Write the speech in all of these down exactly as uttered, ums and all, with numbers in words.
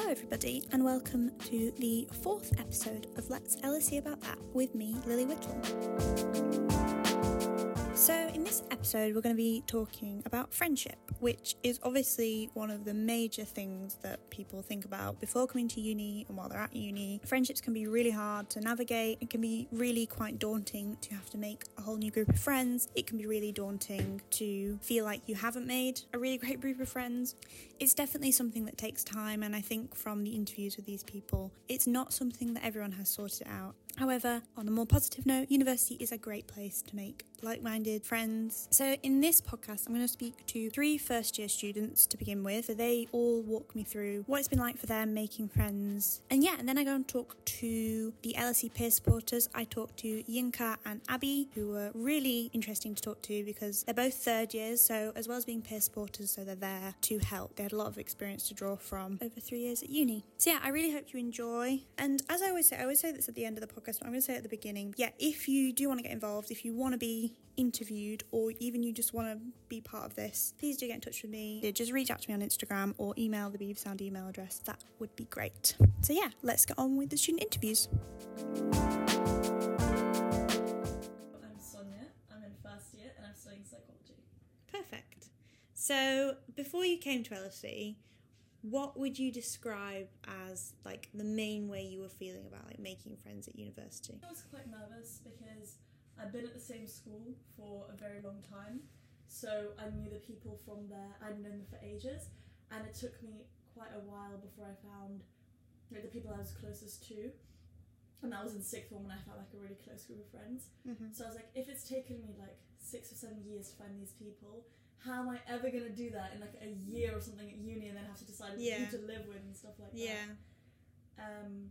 Hello everybody and welcome to the fourth episode of Let's L S E About That with me, Lily Whittle. So in this episode we're going to be talking about friendship, which is obviously one of the major things that people think about before coming to uni and while they're at uni. Friendships can be really hard to navigate. It can be really quite daunting to have to make a whole new group of friends. It can be really daunting to feel like you haven't made a really great group of friends. It's definitely something that takes time, and I think from the interviews with these people, it's not something that everyone has sorted out. However, on a more positive note, university is a great place to make like-minded friends. So in this podcast, I'm going to speak to three first-year students to begin with. So they all walk me through what it's been like for them making friends. And yeah, and then I go and talk to the L S E peer supporters. I talk to Yinka and Abby, who were really interesting to talk to because they're both third years, so as well as being peer supporters, so they're there to help. They had a lot of experience to draw from over three years at uni. So yeah, I really hope you enjoy. And as I always say, I always say this at the end of the podcast, but I'm going to say it at the beginning. Yeah, if you do want to get involved, if you want to be interviewed, or even you just want to be part of this, please do get in touch with me. Just reach out to me on Instagram or email the Beaver Sound email address. That would be great. So yeah, let's get on with the student interviews. I'm Sonia, I'm in first year and I'm studying psychology. Perfect. So before you came to L S E, what would you describe as like the main way you were feeling about like making friends at university? I was quite nervous because I'd been at the same school for a very long time, so I knew the people from there. I'd known them for ages, and it took me quite a while before I found like the people I was closest to, and that was in sixth form when I found like a really close group of friends. Mm-hmm. So I was like, if it's taken me like six or seven years to find these people, how am I ever going to do that in like a year or something at uni and then have to decide yeah. who to live with and stuff like yeah. that? Yeah. Um,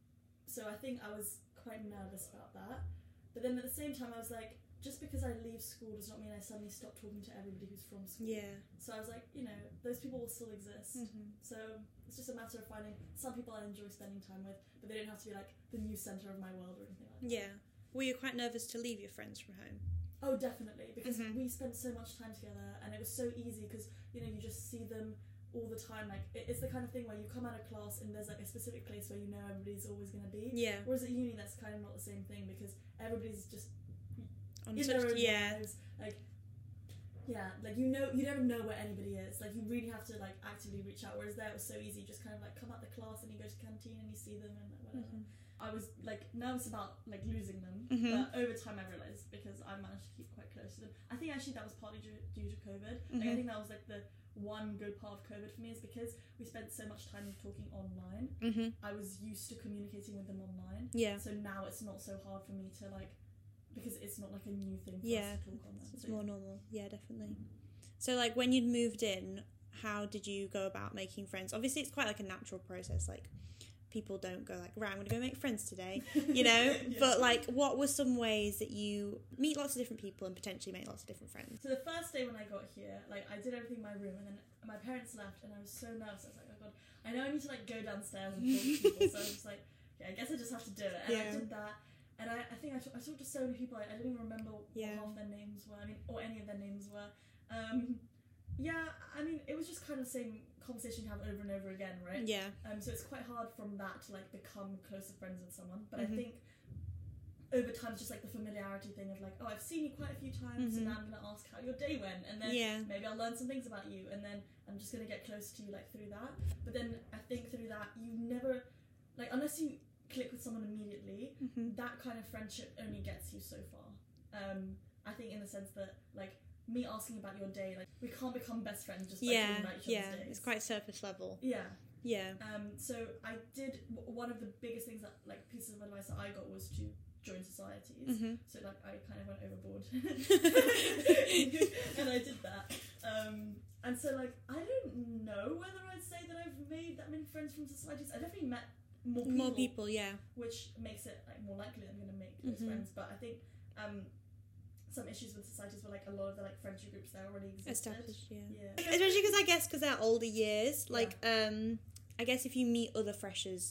so I think I was quite nervous about that. But then at the same time I was like, just because I leave school does not mean I suddenly stop talking to everybody who's from school. Yeah. So I was like, you know, those people will still exist. Mm-hmm. So it's just a matter of finding some people I enjoy spending time with, but they don't have to be like the new centre of my world or anything like that. Yeah. Were you quite nervous to leave your friends from home? Oh, definitely, because mm-hmm. we spent so much time together and it was so easy because, you know, you just see them all the time. Like, it's the kind of thing where you come out of class and there's like a specific place where you know everybody's always going to be. Yeah. Whereas at uni, that's kind of not the same thing because everybody's just On in such, their own yeah. lives. Like, yeah, like you know, you never know where anybody is. Like, you really have to like actively reach out. Whereas there, it was so easy. You just kind of like come out the class and you go to canteen and you see them and like, whatever. Mm-hmm. I was like nervous about like losing them, mm-hmm. but over time I realised because I managed to keep quite close to them. I think actually that was partly due, due to COVID. Mm-hmm. Like, I think that was like the one good part of COVID for me is because we spent so much time talking online. Mm-hmm. I was used to communicating with them online. Yeah. So now it's not so hard for me to like, because it's not like a new thing for yeah. us to talk on them. It's so, more yeah. normal. Yeah, definitely. Mm-hmm. So like when you'd moved in, how did you go about making friends? Obviously it's quite like a natural process. Like, people don't go like, right, I'm going to go make friends today, you know? yeah. But like, what were some ways that you meet lots of different people and potentially make lots of different friends? So the first day when I got here, like I did everything in my room and then my parents left and I was so nervous. I was like, oh god, I know I need to like go downstairs and talk to people. So I was just like, yeah, I guess I just have to do it. And yeah. I did that. And I, I think I, t- I talked to so many people, I, I didn't even remember yeah. what half their names were, I mean, or any of their names were. Um, yeah, I mean, it was just kind of the same conversation you have over and over again, right? Yeah. Um. So it's quite hard from that to like become closer friends with someone. But mm-hmm. I think over time it's just like the familiarity thing of like, oh, I've seen you quite a few times, mm-hmm. so now I'm gonna ask how your day went, and then yeah. maybe I'll learn some things about you, and then I'm just gonna get close to you like through that. But then I think through that you never, like, unless you click with someone immediately, mm-hmm. that kind of friendship only gets you so far. Um. I think in the sense that like, me asking about your day, like, we can't become best friends just by yeah, talking about each yeah, other's days. It's quite surface level. Yeah. Yeah. Um, so I did, one of the biggest things that, like, pieces of advice that I got was to join societies. Mm-hmm. So, like, I kind of went overboard. And I did that. Um, and so, like, I don't know whether I'd say that I've made that many friends from societies. I definitely met more people. More people, yeah. Which makes it, like, more likely I'm going to make those mm-hmm. friends. But I think, um... some issues with societies were like a lot of the like friendship groups that already existed. Established, yeah. yeah. Especially because I guess because they're older years, like yeah. um, I guess if you meet other freshers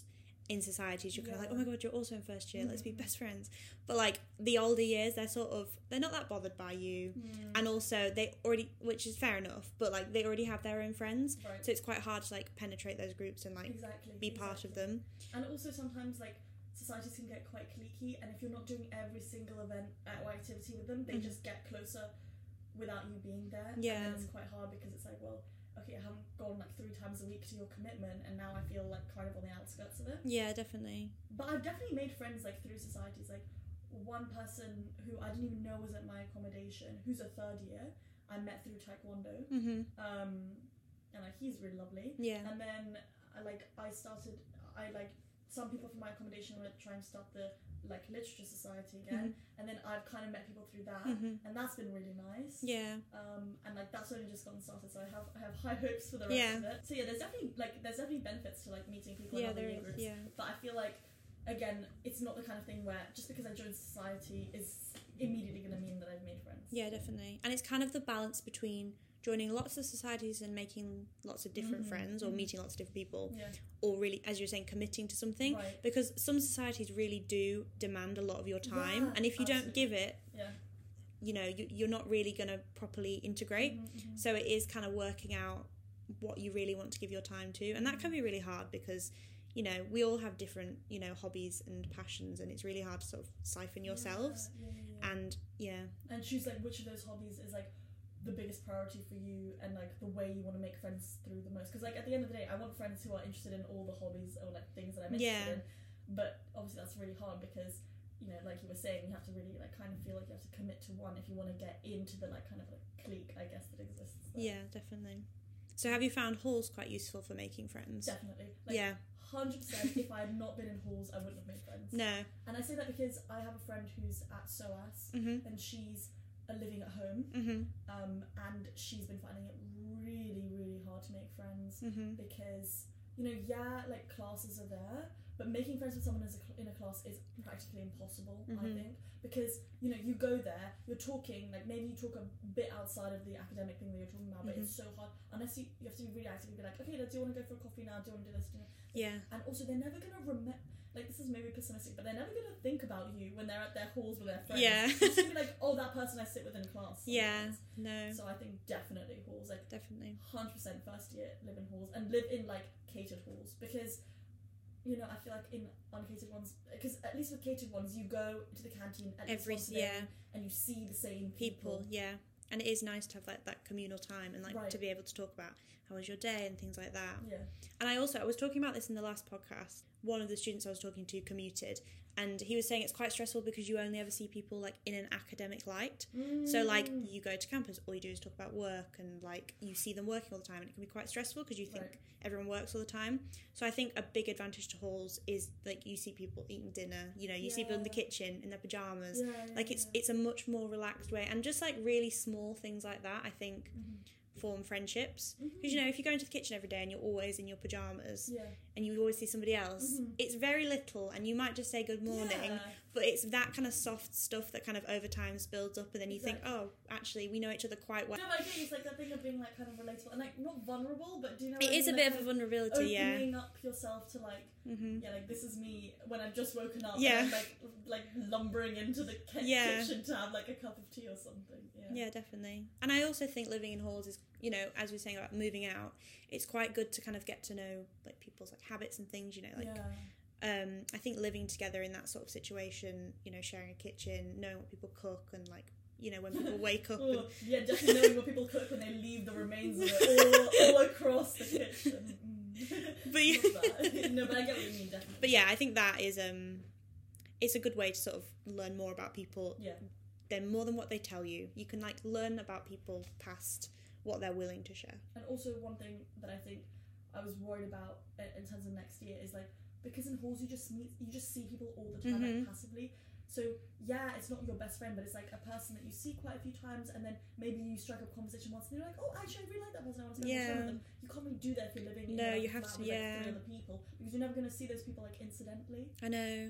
in societies you're kind of Yeah. like, oh my god, you're also in first year, let's be Mhm. best friends. But like the older years, they're sort of they're not that bothered by you, Mm. and also they already, which is fair enough, but like they already have their own friends, Right. so it's quite hard to like penetrate those groups and like exactly. be part of exactly. them. And also sometimes like societies can get quite cliquey, and if you're not doing every single event uh, or activity with them, they Mhm. just get closer without you being there. Yeah. And then it's quite hard because it's like, well, okay, I haven't gone like three times a week to your commitment, and now I feel like kind of on the outskirts of it. Yeah, definitely. But I've definitely made friends like through societies. Like one person who I didn't even know was at my accommodation, who's a third year, I met through Taekwondo. Mhm. Um, and like he's really lovely. Yeah. And then I like I started I like some people from my accommodation were trying to start the like literature society again, and then I've kind of met people through that, Mhm. and that's been really nice. Yeah. Um, and like that's only just gotten started, so I have I have high hopes for the rest Yeah. of it. So yeah, there's definitely like there's definitely benefits to like meeting people Yeah, in other there year is. groups. Yeah. But I feel like again, it's not the kind of thing where just because I joined society is immediately going to mean that I've made friends. Yeah, definitely. And it's kind of the balance between joining lots of societies and making lots of different Mhm, friends, or mhm. meeting lots of different people, Yeah. or really, as you're saying, committing to something. Right. Because some societies really do demand a lot of your time, Yeah, and if you don't absolutely. give it, Yeah. you know, you, you're not really going to properly integrate. Mhm, mhm. So it is kind of working out what you really want to give your time to, and that can be really hard because, you know, we all have different, you know, hobbies and passions, and it's really hard to sort of siphon yourselves. Yeah, yeah, yeah. And yeah, And choose like which of those hobbies is like the biggest priority for you, and like the way you want to make friends through the most. Because like at the end of the day, I want friends who are interested in all the hobbies or like things that I'm interested Yeah. in. But obviously that's really hard because, you know, like you were saying, you have to really like kind of feel like you have to commit to one if you want to get into the like kind of like clique, I guess, that exists there. yeah, definitely. So have you found halls quite useful for making friends? Definitely. Like, Yeah. one hundred percent. If I had not been in halls, I wouldn't have made friends. No. And I say that because I have a friend who's at SOAS, Mhm. and she's uh, living at home. Mhm. Um, and she's been finding it really, really hard to make friends Mhm. because, you know, yeah, like classes are there, but making friends with someone as a cl- in a class is practically impossible, I Mhm. think, because, you know, you go there, you're talking, like maybe you talk a bit outside of the academic thing that you're talking about, but Mhm. it's so hard, unless you, you have to be really active, be like, okay, do you want to go for a coffee now, do you want to do this, do you know? Yeah. And also they're never going to remember, like this is maybe pessimistic, but they're never going to think about you when they're at their halls with their friends. Yeah. It's going to be like, oh, that person I sit with in class. Yeah. sometimes. No. So I think definitely halls, like Definitely. one hundred percent first year live in halls, and live in like catered halls, because, you know, I feel like in uncatered ones, because at least with catered ones you go to the canteen at least Every once a day, yeah. and you see the same People. people. Yeah. And it is nice to have like that communal time and like Right. to be able to talk about how was your day and things like that. Yeah. And I also I was talking about this in the last podcast. One of the students I was talking to commuted, and he was saying it's quite stressful because you only ever see people like in an academic light. So like Mm. you go to campus, all you do is talk about work, and like you see them working all the time, and it can be quite stressful because you think Right. everyone works all the time. So I think a big advantage to halls is like you see people eating dinner, you know, you see people in the Yeah. kitchen in their pajamas. Yeah, yeah, Like it's yeah. it's a much more relaxed way, and just like really small things like that I think Mhm. form friendships. Mhm. Because you know, if you go into the kitchen every day and you're always in your pajamas Yeah. and you always see somebody else, Mhm. it's very little, and you might just say good morning, Yeah. but it's that kind of soft stuff that kind of over time builds up, and then you think, Exactly. oh, actually we know each other quite well. No, but I get it, it's like that thing of being like kind of relatable and like not vulnerable, but do you know? It what I is a mean? bit Like, of a kind vulnerability, yeah. opening up yourself to like, hmm yeah, like this is me when I've just woken up. Yeah. And I'm, like like lumbering into the ki- Yeah. kitchen to have like a cup of tea or something. Yeah. Yeah, definitely. And I also think living in halls is, you know, as we were saying about moving out, it's quite good to kind of get to know like people's like habits and things, you know, like yeah. um I think living together in that sort of situation, you know, sharing a kitchen, knowing what people cook, and like, you know, when people wake up and Oh, yeah, definitely knowing what people cook when they leave the remains of it all, all across the kitchen. Mm. But yeah. Love that. No, but I get what you mean, definitely. But yeah, I think that is um it's a good way to sort of learn more about people. Yeah. They're more than what they tell you. You can like learn about people past what they're willing to share. And also one thing that I think I was worried about uh, in terms of next year is like, because in halls you just meet, you just see people all the time, Mhm. like passively. So yeah, it's not your best friend, but it's like a person that you see quite a few times, and then maybe you strike up a conversation once, and you're like, oh, actually, I really like that person. I want to go Yeah. with them. You can't really do that if you're living in No, like, you a have flat to- with, like, yeah. three other people, because you're never going to see those people like incidentally. I know.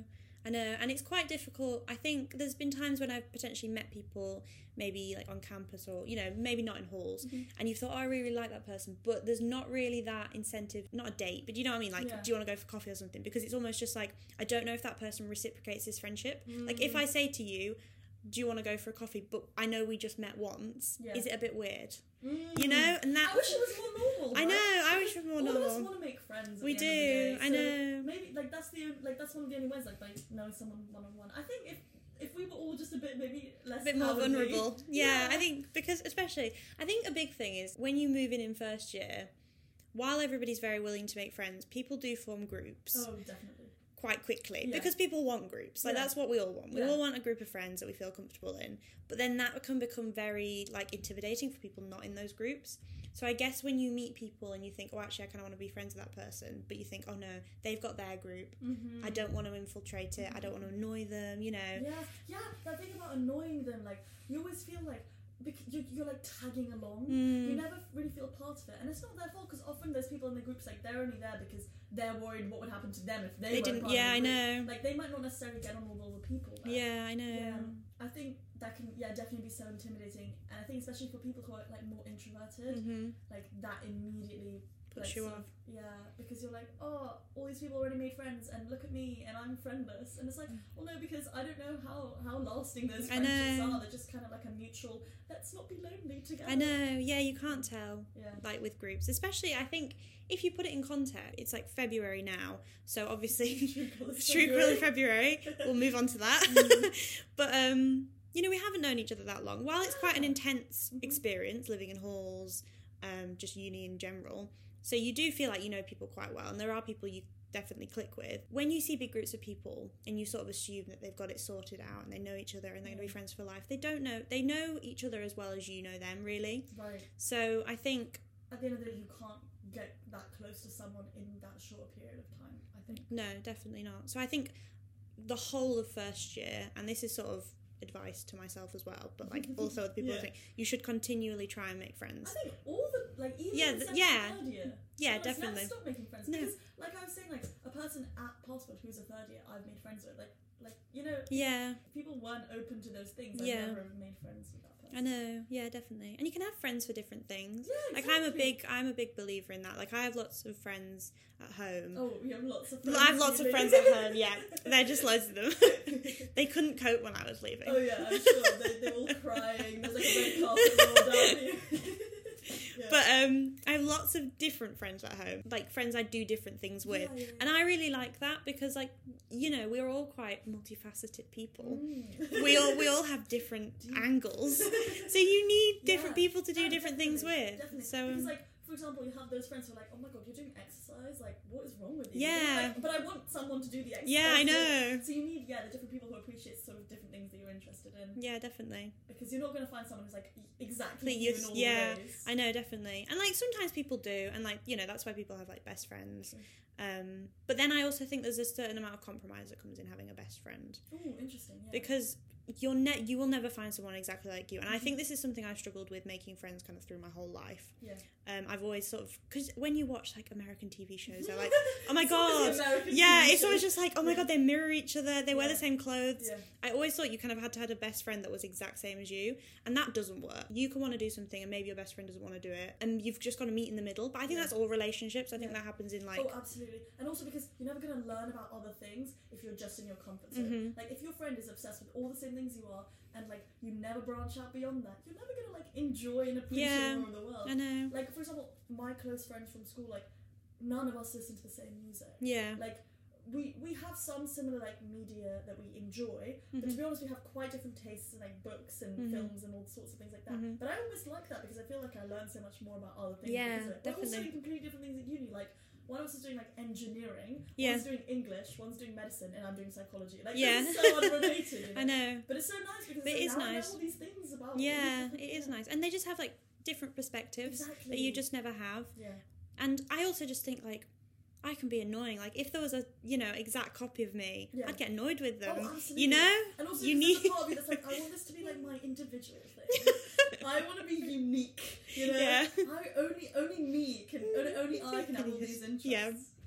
I know, and it's quite difficult. I think there's been times when I've potentially met people, maybe like on campus or, you know, maybe not in halls, Mm-hmm. and you thought, oh, I really, really like that person, but there's not really that incentive, not a date, but you know what I mean? Like, Yeah. do you want to go for coffee or something? Because it's almost just like, I don't know if that person reciprocates this friendship. Mm. Like, if I say to you, do you want to go for a coffee, but I know we just met once, Yeah. is it a bit weird? Mm. You know? And that, I wish it was more normal. I right? know, I wish it was more All of us normal. want to make friends. At We the end of the do, day, I so know. Maybe like that's the like that's one of the only ways like like knowing someone one on one. I think if if we were all just a bit maybe less A bit more cowardly- vulnerable. Yeah, Yeah. I think because especially I think a big thing is when you move in in first year, while everybody's very willing to make friends, people do form groups Oh, definitely. quite quickly Yeah. because people want groups. Like Yeah. that's what we all want. We Yeah. all want a group of friends that we feel comfortable in. But then that can become very like intimidating for people not in those groups. So I guess when you meet people and you think, oh, actually, I kind of want to be friends with that person, but you think, oh no, they've got their group. Mm-hmm. I don't want to infiltrate it. I don't want to annoy them. You know. Yeah, yeah. That thing about annoying them, like you always feel like bec- you're, you're like tagging along. Mm. You never really feel part of it, and it's not their fault because often those people in the groups like they're only there because they're worried what would happen to them if they, They weren't didn't. part Yeah, I of the group. know. Like they might not necessarily get on with all the people. There. Yeah, I know. Yeah, I think that can yeah definitely be so intimidating, and I think especially for people who are like more introverted, Mm-hmm. like that immediately Puts like, you sort off. of- yeah, because you're like, oh, all these people already made friends, and look at me, and I'm friendless, and it's like, well, no, because I don't know how how lasting those I friendships know. are. They're just kind of like a mutual. Let's not be lonely together. I know. Yeah, you can't tell. Yeah. Like with groups, especially I think if you put it in context, it's like February now, so obviously True colours True Colour February. We'll move on to that. Mm. But um, you know, we haven't known each other that long. While it's quite an Yeah. intense Mhm. experience living in halls, um, just uni in general. So you do feel like you know people quite well, and there are people you definitely click with. When you see big groups of people and you sort of assume that they've got it sorted out and they know each other and they're going to be Yeah. friends for life, they don't know. They know each other as well as you know them, really. Right. So I think At the end of the day, you can't get that close to someone in that short period of time. I think. no, definitely not. So I think the whole of first year, and this is sort of advice to myself as well, but like also other people Yeah. think you should continually try and make friends. I think all the like even Yeah, in th- second yeah. and third year. Yeah, let's definitely. Never stop making friends No. because, like I was saying, like a person at Passport who's a third year, I've made friends with. Like, like you know, Yeah, if people weren't open to those things, I Yeah. never have made friends with that person. I know. Yeah, definitely. And you can have friends for different things. Yeah, Like I'm a exactly. big, I'm a big believer in that. Like I have lots of friends at home. Oh, we have lots of Well, friends. I have lots of leaving. friends at home. Yeah, they're just loads of them. They couldn't cope when I was leaving. Oh yeah, I'm sure they, they're all crying. There's like a red carpet roll down here. Yeah. But um, I have lots of different friends at home, like friends I do different things with, Yeah, yeah, and I really like that because, like, you know, we're all quite multifaceted people. Mm. We all we all have different Deep. angles, so you need different Yeah. people to do Yeah, different definitely, things with. Definitely. So because um, like for example, you have those friends who are like, oh my god, you're doing exercise. Like, what is wrong with you? Yeah. Like, but I want someone to do the exercise. yeah, I too. know. So you need yeah the different people who appreciate sort of different things that you're interested in. Yeah, definitely. Because you're not going to find someone who's like exactly Think you you- in all yeah, the ways. I know, definitely. And like sometimes people do, and like you know that's why people have like best friends. True. Um, but then I also think there's a certain amount of compromise that comes in having a best friend. Oh, interesting. Yeah. Because you're ne- you will never find someone exactly like you, and I think this is something I've struggled with making friends kind of through my whole life. yeah. Um, I've always sort of because when you watch like American T V shows, they're like, oh my It's always god, the American yeah, T V it's always shows. just like, oh my Yeah. god, they mirror each other, they wear Yeah. the same clothes. Yeah. I always thought you kind of had to have a best friend that was exact same as you, and that doesn't work. You can want to do something, and maybe your best friend doesn't want to do it, and you've just got to meet in the middle. But I think Yeah. that's all relationships. I think Yeah. that happens in like, Oh, absolutely. And also because you're never going to learn about other things if you're just in your comfort zone. Mhm. Like, if your friend is obsessed with all the same things you are, and, like, you never branch out beyond that, you're never going to, like, enjoy and appreciate Yeah. more of the world. I know, Like, for example, my close friends from school, like, none of us listen to the same music. yeah, Like, we, we have some similar, like, media that we enjoy, but to Mhm. be honest, we have quite different tastes in, like, books and Mhm. films and all sorts of things like that. Mhm. But I almost like that because I feel like I learn so much more about other things Yeah, because of it. We're all definitely. doing completely different things at uni. Like, one of us is doing, like, engineering, Yeah. one's doing English, one's doing medicine, and I'm doing psychology. Like, Yeah. this is so unrelated. You know? I know. But it's so nice because But it's it like, is now I know nice. all these things about all these Yeah, different- it is yeah. nice, and they just have like different perspectives Exactly. that you just never have. Yeah. And I also just think like I can be annoying. Like if there was a you know exact copy of me, Yeah. I'd get annoyed with them. Oh, absolutely. You know, And also, you you need. need... part of me that's like, I want this to be like my individual thing. I want to be unique, you know. Yeah. I only, only me can, only, only I can have all these interests. Yeah.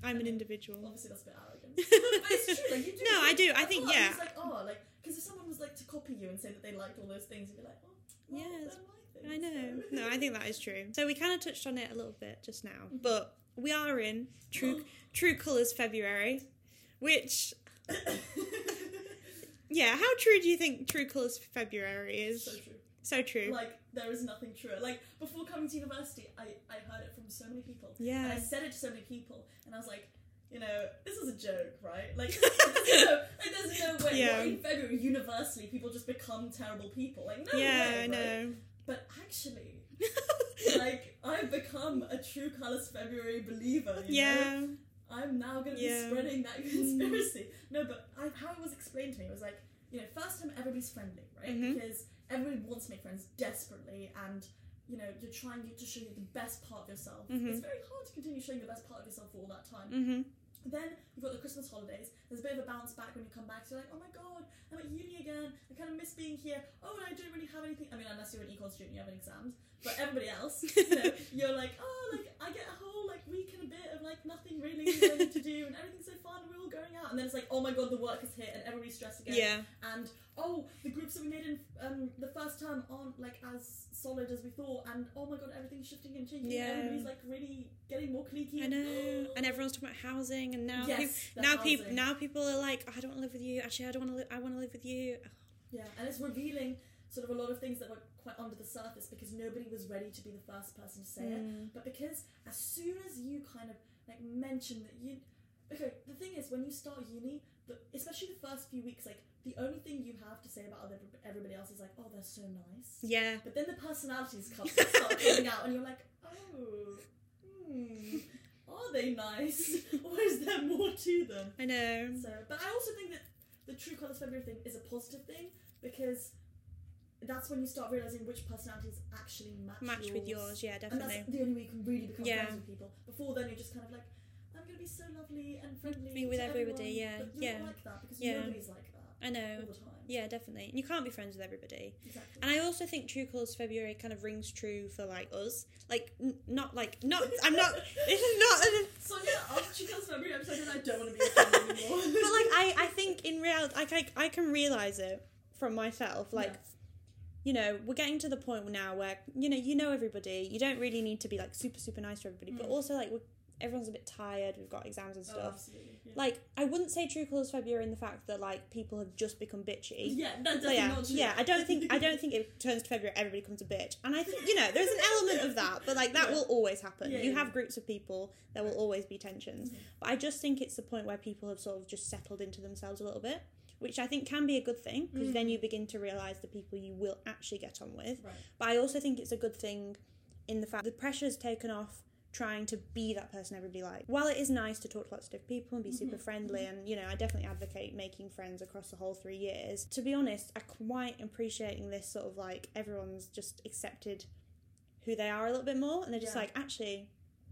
I'm I an mean, individual. Obviously, that's a bit arrogant. But it's true. Like, you do. No, I do. I like, think, oh, yeah. It's like, oh, like, because if someone was like to copy you and say that they liked all those things, you'd be like, oh, well, Yes, they're my I things, know. so. No, I think that is true. So we kind of touched on it a little bit just now, Mhm. but we are in True True Colours February, which, yeah, how true do you think True Colours February is? So true. So true. Like, there is nothing truer. Like, before coming to university, I, I heard it from so many people. Yeah. And I said it to so many people, and I was like, you know, this is a joke, right? Like, you know, like there's no way. Yeah. What, in February, universally, people just become terrible people. Like, no yeah, way, I right? know. But actually, like, I've become a True Colours February believer, you Yeah. know? I'm now going to Yeah. be spreading that conspiracy. No, but I, how it was explained to me was like, you know, first time everybody's friendly, right? Mhm. Because everybody wants to make friends desperately, and you know, you're trying to show you the best part of yourself. Mhm. It's very hard to continue showing the best part of yourself for all that time. Mhm. Then you've got the Christmas holidays. There's a bit of a bounce back when you come back. So you're like, oh my god, I'm at uni again. I kind of miss being here. Oh, and I don't really have anything. I mean, unless you're an econ student, you have exams. But everybody else, you know, you're like, oh, like I get a whole like week and a bit of like nothing really learning to do, and everything's so fun. We're all going out, and then it's like, oh my god, the work is hit, and everybody's stressed again. Yeah. And oh, the groups that we made in um, the first term aren't like as solid as we thought, and oh my god, everything's shifting and changing. Yeah. Everybody's like really getting more cliquey. I know, and everyone's talking about housing, and now Yes, peop- the now people housing. now people are like, oh, I don't want to live with you. Actually, I don't want to. Li- I want to live with you. Yeah, and it's revealing sort of a lot of things that were quite under the surface because nobody was ready to be the first person to say it. Mm. But because as soon as you kind of like mention that you, okay, the thing is when you start uni, the, especially the first few weeks, like the only thing you have to say about other, everybody else is like, oh, they're so nice. Yeah. But then the personalities come start coming out, and you're like, oh, hmm, are they nice, or is there more to them? I know. So, but I also think that the True Colours February thing is a positive thing because that's when you start realising which personalities actually match, Match yours. with yours, yeah, And definitely. that's the only way you can really become Yeah. friends with people. Before then, you're just kind of like, I'm going to be so lovely and friendly Be with to everybody, everyone. yeah, But you're yeah. not like that because Yeah. nobody's like that I know. all the time. Yeah, definitely. And you can't be friends with everybody. Exactly. And I also think True Colours February kind of rings true for like us. Like n- not like not. I'm not. This is not. Sonia, after True Colours February episode, and I don't want to be a friend anymore. But like I, I think in reality, like I, I can realize it from myself. Like, Yeah. you know, we're getting to the point now where you know you know everybody. You don't really need to be like super super nice to everybody. But Mm. also like we're, everyone's a bit tired. We've got exams and Oh, stuff. absolutely. Yeah. Like I wouldn't say True Colours February in the fact that like people have just become bitchy. yeah, that's But definitely yeah, not true. yeah. I don't think I don't think it turns to February. Everybody becomes a bitch, and I think you know there's an element of that, but like that Yeah. will always happen. Yeah, you yeah, have yeah. groups of people, there will always be tensions. Mhm. But I just think it's the point where people have sort of just settled into themselves a little bit, which I think can be a good thing because Mm. then you begin to realise the people you will actually get on with. Right. But I also think it's a good thing in the fact the pressure's taken off trying to be that person everybody likes. While it is nice to talk to lots of different people and be super Mhm, friendly, and you know, I definitely advocate making friends across the whole three years. To be honest, I'm quite appreciating this sort of like everyone's just accepted who they are a little bit more, and they're just Yeah. like, actually,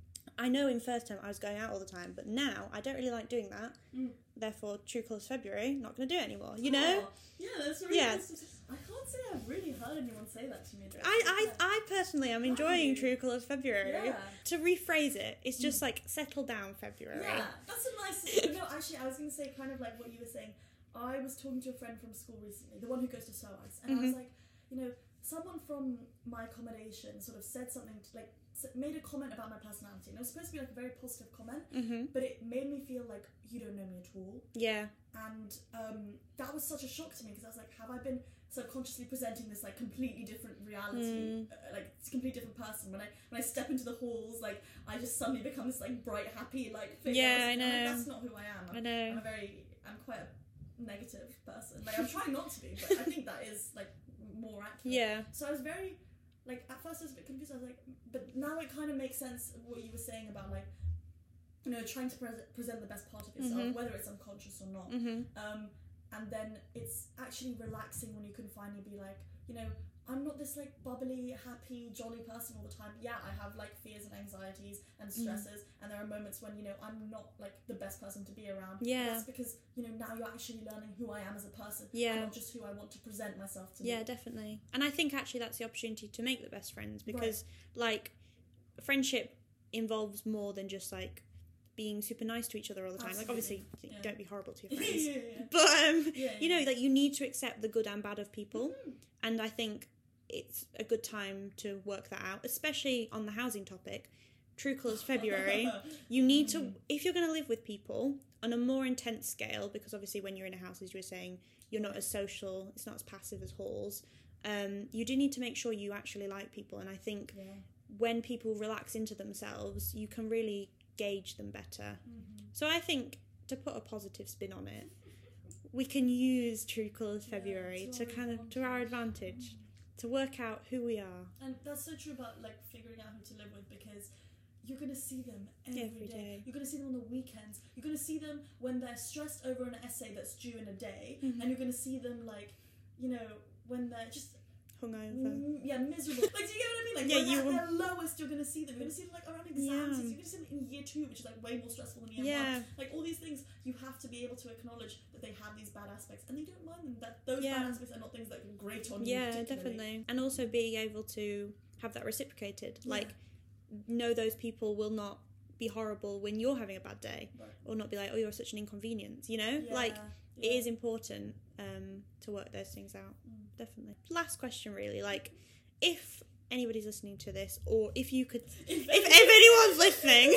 I know in first term I was going out all the time, but now I don't really like doing that. Mm. Therefore, True Colours February, not going to do it anymore. You know? Oh, yeah, that's really Yeah. nice to- I can't say I've really heard anyone say that to me. directly. I, I, Yeah. I personally am Have enjoying you? True Colours February. Yeah. To rephrase it, it's just like settle down February. Yeah, that's a nice. No, actually, I was going to say kind of like what you were saying. I was talking to a friend from school recently, the one who goes to SOAS, and I was Mhm. like, you know, someone from my accommodation sort of said something, to, like, s- made a comment about my personality, and it was supposed to be like a very positive comment, Mm-hmm. but it made me feel like you don't know me at all, Yeah. and um, that was such a shock to me because I was like, have I been subconsciously presenting this like completely different reality, Mm. uh, like it's a completely different person when I when I step into the halls, like I just suddenly become this like bright, happy like figure. Yeah, I And I'm like, know. that's not who I am. I'm, I know. I'm a very, I'm quite a negative person. Like I'm trying not to be, but I think that is like more accurate. Yeah. So I was very, like at first I was a bit confused. I was like, but now it kind of makes sense what you were saying about like, you know, trying to pre- present the best part of yourself, Mhm. whether it's unconscious or not. Mm-hmm. Um, and then it's actually relaxing when you can finally be like, you know, I'm not this like bubbly, happy, jolly person all the time. Yeah, I have like fears and anxieties and stresses, and there are moments when, you know, I'm not like the best person to be around. But Yeah. that's because, you know, now you're actually learning who I am as a person, Yeah. and not just who I want to present myself to Yeah, be. definitely. And I think actually that's the opportunity to make the best friends because, like, friendship involves more than just like being super nice to each other all the time. Like, Absolutely. obviously, Yeah. don't be horrible to your friends. yeah, yeah. But, um, Yeah, you know, yeah. like, you need to accept the good and bad of people. Mhm. And I think it's a good time to work that out, especially on the housing topic. True Colours February. You need to, if you're going to live with people on a more intense scale, because obviously when you're in a house, as you were saying, you're not as social, it's not as passive as halls. Um, you do need to make sure you actually like people. And I think Yeah. when people relax into themselves, you can really gauge them better. Mm-hmm. So I think, to put a positive spin on it, we can use True Colours Yeah, February to to our kind of, to our advantage, to work out who we are. And that's so true about like figuring out who to live with, because you're going to see them every, Every day. day. You're going to see them on the weekends. You're going to see them when they're stressed over an essay that's due in a day. Mhm. And you're going to see them like, you know, when they're just, Hungover. mm, yeah, miserable. Like, do you get what I mean? Like, Yeah, when you they're will- at their lowest, you're going to see them. You're going to see them like around exams. Yeah. You're going to see them in year two, which is like way more stressful than year Yeah. one. Like, all these things, you have to be able to acknowledge that they have these bad aspects, and they don't mind them. That those Yeah. bad aspects are not things that can grate on you. Yeah, particularly. definitely. And also being able to have that reciprocated. Yeah. Like, know those people will not be horrible when you're having a bad day, Right. or not be like, oh, you're such an inconvenience, you know? Yeah, Like, yeah. it is important um, to work those things out. Mm. Definitely. Last question, really. Like, if anybody's listening to this, or if you could, If, if, if anyone's listening,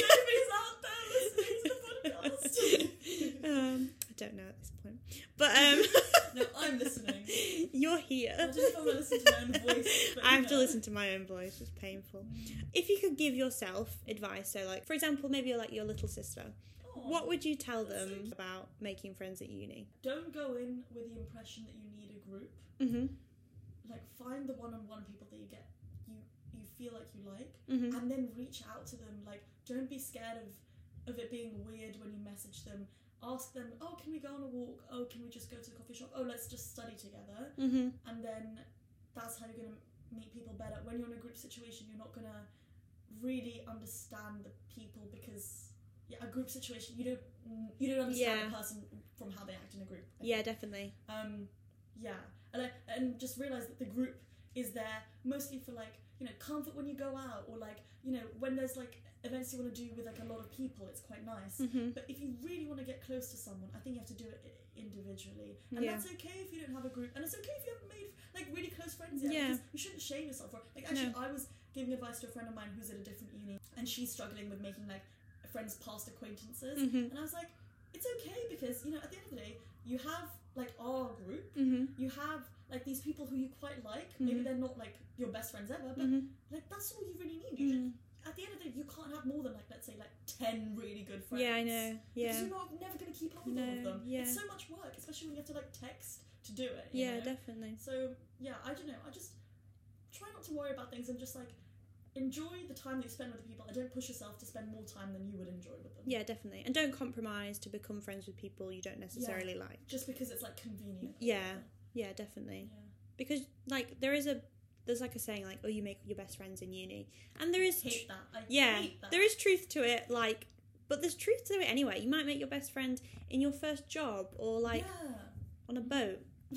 if anybody's out there listening to the podcast, um, I don't know at this point, but um, no, I'm listening. you're I here. don't know if I want to listen to my own voice. But, I you have to know. listen to my own voice. It's painful. If you could give yourself advice, so like, for example, maybe you're like your little sister, Aw, what would you tell that's so them cute. about making friends at uni? Don't go in with the impression that you need a group. Mm-hmm. Like, find the one-on-one people that you get, you you feel like you like, Mm-hmm. and then reach out to them. Like, don't be scared of of it being weird when you message them. Ask them, oh, can we go on a walk? Oh, can we just go to the coffee shop? Oh, let's just study together. Mm-hmm. And then that's how you're going to meet people better. When you're in a group situation, you're not going to really understand the people, because yeah, a group situation, you don't you don't understand Yeah. a person from how they act in a group. I Yeah, think. definitely. Um, yeah, and I, and just realize that the group is there mostly for like, you know, comfort when you go out, or like, you know, when there's like events you want to do with like a lot of people, it's quite nice. Mm-hmm. But if you really want to get close to someone, I think you have to do it i- individually. And Yeah. that's okay if you don't have a group. And it's okay if you haven't made like really close friends yet. Yeah. Because you shouldn't shame yourself for it. Like, actually, I was giving advice to a friend of mine who's at a different uni, and she's struggling with making like friends past acquaintances. Mm-hmm. And I was like, it's okay, because, you know, at the end of the day, you have like our group, Mm-hmm. you have like these people who you quite like. Maybe Mhm. they're not like your best friends ever, but Mm-hmm. like that's all you really need. You should, at the end of the day, you can't have more than like, let's say, like ten really good friends. Yeah, I know. Because Yeah. you're not never going to keep up with all No, of them. yeah. It's so much work, especially when you have to like text to do it. you Yeah, know? definitely. So yeah, I don't know. I just try not to worry about things, and just like enjoy the time that you spend with the people. And don't push yourself to spend more time than you would enjoy with them. Yeah, definitely. And don't compromise to become friends with people you don't necessarily like. Just because it's like convenient. Yeah. Yeah, definitely. Yeah. Because like there is a there's like a saying like, oh, you make your best friends in uni, and there is Hate that. I yeah hate that. there is truth to it. Like, but there's truth to it anyway. You might make your best friend in your first job, or like yeah. on a boat.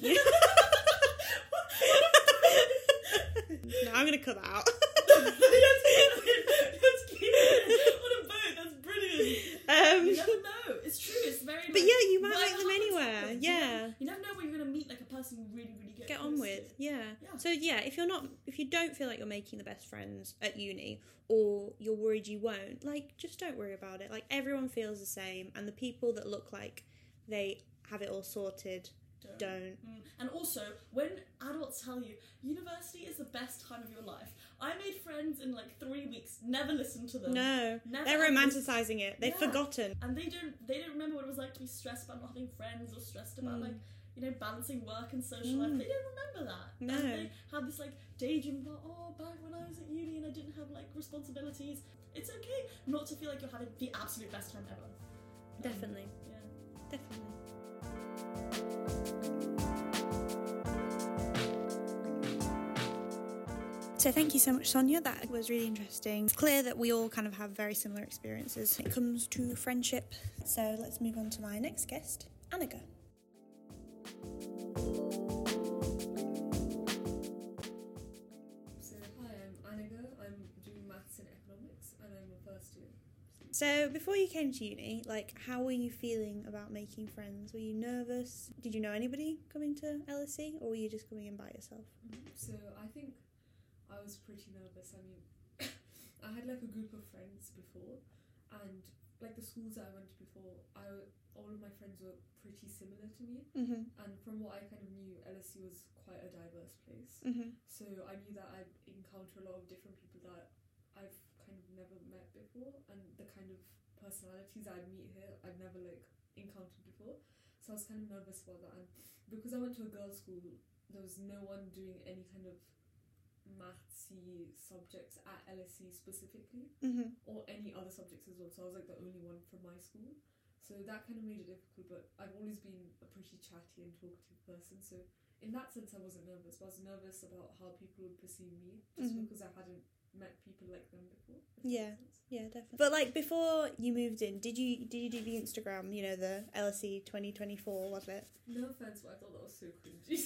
No, I'm gonna cut that out. That's cute. On a boat, that's brilliant. Um, You never know. It's true. It's very. but like, yeah, you might whatever make them happens, anywhere. happens. Yeah. You never know when you're gonna meet like a person you really, really get, Get close on to. with, yeah. Yeah. So yeah, if you're not, if you don't feel like you're making the best friends at uni, or you're worried you won't, like, just don't worry about it. Like, everyone feels the same, and the people that look like they have it all sorted Don't. don't. Mm. And also, when adults tell you university is the best time of your life, I made friends in like three weeks. Never listened to them. No, Never they're had this- romanticising it. They've Yeah. forgotten. And they don't. They don't remember what it was like to be stressed about not having friends, or stressed about Mm. like, you know, balancing work and social Mm. life. They don't remember that. No. And they have this like daydream about, oh, back when I was at uni and I didn't have like responsibilities. It's okay not to feel like you're having the absolute best time ever. Um, Definitely, yeah. definitely. So thank you so much, Sonia. That was really interesting. It's clear that we all kind of have very similar experiences when it comes to friendship. So let's move on to my next guest, Annika. So, hi, I'm Annika. I'm doing maths and economics, and I'm a first year. So before you came to uni, like, how were you feeling about making friends? Were you nervous? Did you know anybody coming to L S E, or were you just coming in by yourself? So I think I was pretty nervous. I mean, I had like a group of friends before, and like the schools that I went to before, I all of my friends were pretty similar to me. Mm-hmm. And from what I kind of knew, L S E was quite a diverse place. Mm-hmm. So I knew that I'd encounter a lot of different people that I've kind of never met before, and the kind of personalities I'd meet here I've never like encountered before. So I was kind of nervous about that, and because I went to a girls' school, there was no one doing any kind of mathsy subjects at L S E specifically, Mm-hmm. or any other subjects as well. So I was like the only one from my school. So that kind of made it difficult, but I've always been a pretty chatty and talkative person. So in that sense, I wasn't nervous, but I was nervous about how people would perceive me, just Mhm. because I hadn't met people like them before. if that Yeah. makes sense. Yeah, definitely. But like before you moved in, did you did you do the Instagram? You know, the L S E twenty twenty-four, wasn't it? No offense, but I thought that was so cringy.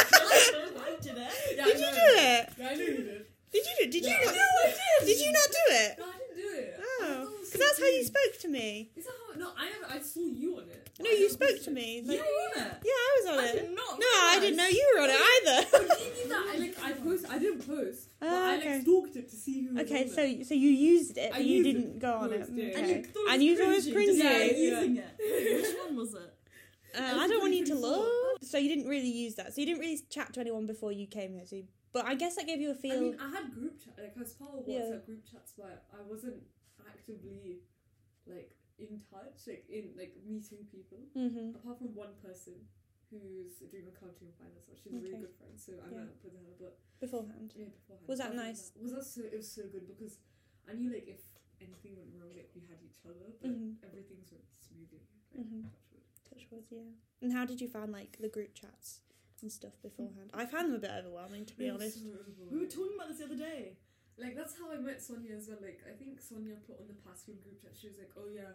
I did it. Yeah, Did I you know. do it? Yeah, I know you did. Did you do? Did Yeah. you? Not, No, I did. Did you not do it? No, I didn't do it. I Oh, thought it was because so that's how you cringe. spoke to me. Is that how? No, I never. I saw you on it. No, I you never spoke posted to it. me. You Like, were on it. yeah, I was on I it. did not. No, I didn't know you were on it either. Oh, you knew that. I like. I post. I didn't post. But Oh, I okay. like stalked it to see who was Okay, on so it. so you used it, I but you used it, didn't go on it. post it. Okay. And you thought it was And you thought it was cringy, just cringy. by Yeah. using it. Which one was it? Uh, It was I don't want you to twenty twenty-four. look. So you didn't really use that. So you didn't really chat to anyone before you came here. So you, but I guess that gave you a feel. I mean, I had group chat. Like, I was part of WhatsApp Yeah. group chats, but I wasn't actively like in touch, like in like meeting people. Mm-hmm. Apart from one person who's doing accounting and finance, so she's a really Okay. good friend. So I Yeah. met up with her, but Beforehand. yeah, beforehand. Was that Other than nice? that- was that so? It was so good because I knew like if anything went wrong, like we had each other, but Mhm. everything's went smoothly. Like, Mhm. touch wood. Touch wood, yeah. And how did you find like the group chats and stuff beforehand? I found them a bit overwhelming, to be It was honest. so We were overwhelming. talking about this the other day. Like that's how I met Sonia as well. Like I think Sonia put on the Passfield group chat. She was like, "Oh yeah,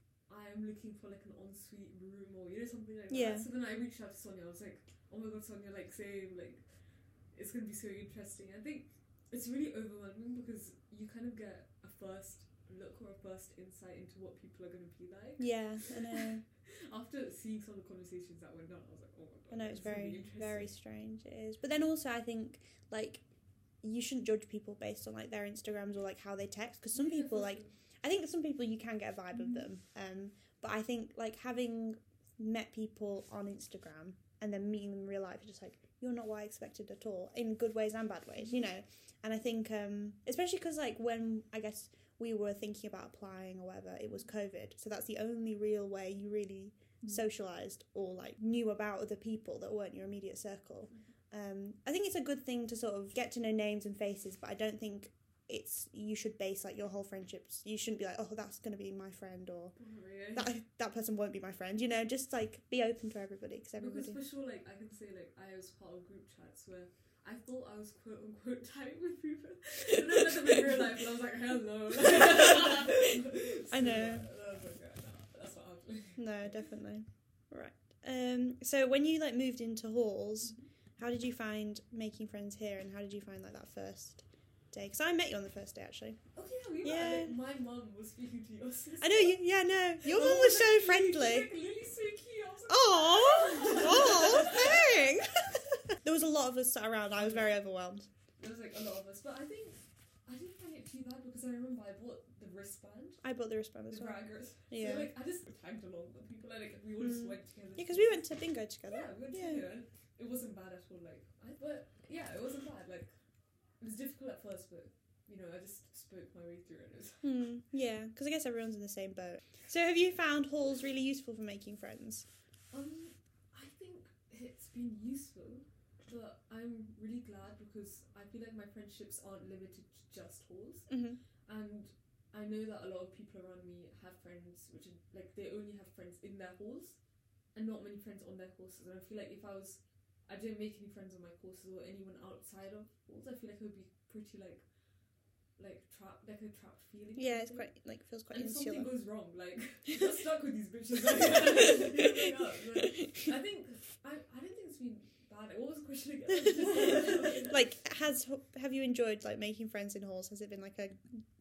I am looking for like an ensuite room or you know something like Yeah. that." So then I reached out to Sonia. I was like, "Oh my god, Sonia, like same. Like it's gonna be so interesting." I think it's really overwhelming because you kind of get a first look or a first insight into what people are gonna be like. Yeah, I know. After seeing some of the conversations that went down, I was like, "Oh my god." I know it's this is gonna be very, interesting." very strange. It is. But then also, I think like you shouldn't judge people based on like their Instagrams or like how they text, because some Yeah, people for like sure. I think some people you can get a vibe of Mhm. them. Um, but I think like having met people on Instagram and then meeting them in real life, you're just like, you're not what I expected at all, in good ways and bad ways, you know. And I think um, especially because like when I guess we were thinking about applying or whatever, it was COVID, so that's the only real way you really Mhm. socialized or like knew about other people that weren't your immediate circle. Um, I think it's a good thing to sort of get to know names and faces, but I don't think it's you should base like your whole friendships. You shouldn't be like, oh, that's going to be my friend, or Oh, really? that that person won't be my friend. You know, just like be open to everybody, because everybody. Because for sure, like I can say, like I was part of group chats where I thought I was quote unquote tight with people. And then I met them in real life, and I was like, hello. I know. So, I was like, yeah, no, that's not happening. No, definitely. Right. Um. So when you like moved into halls, how did you find making friends here, and how did you find like that first day? Because I met you on the first day actually. Okay, yeah, we Yeah. were. Like, my mum was speaking to your sister. I know you. Yeah, no. Your Oh, mum was so like, friendly. Like, Lily's so cute. I was like, Oh, oh, thanks. There was a lot of us sat around. I was very overwhelmed. There was like a lot of us, but I think I didn't find it too bad because I remember I bought the wristband, I bought the wristband as the well. braggers. Yeah. So like I just tagged along with people, and like we all just Mm. went together. Yeah, because we went to bingo together. Yeah, we went Yeah. together, and it wasn't bad at all. Like, I, but yeah, it wasn't bad. Like, it was difficult at first, but you know, I just spoke my way through it. It was Hmm. Yeah, because I guess everyone's in the same boat. So have you found halls really useful for making friends? Um, I think it's been useful, but I'm really glad because I feel like my friendships aren't limited to just halls, Mm-hmm. and I know that a lot of people around me have friends which are, like they only have friends in their halls, and not many friends on their courses. And I feel like if I was, I didn't make any friends on my courses or anyone outside of halls, I feel like it would be pretty like, like trapped, like a trapped feeling. Yeah, it's something. quite like feels quite And if insular. something goes wrong, like you're stuck with these bitches. Like, you know, but I think I, I don't think it's been bad. What was the question again? Like, has have you enjoyed like making friends in halls? Has it been like a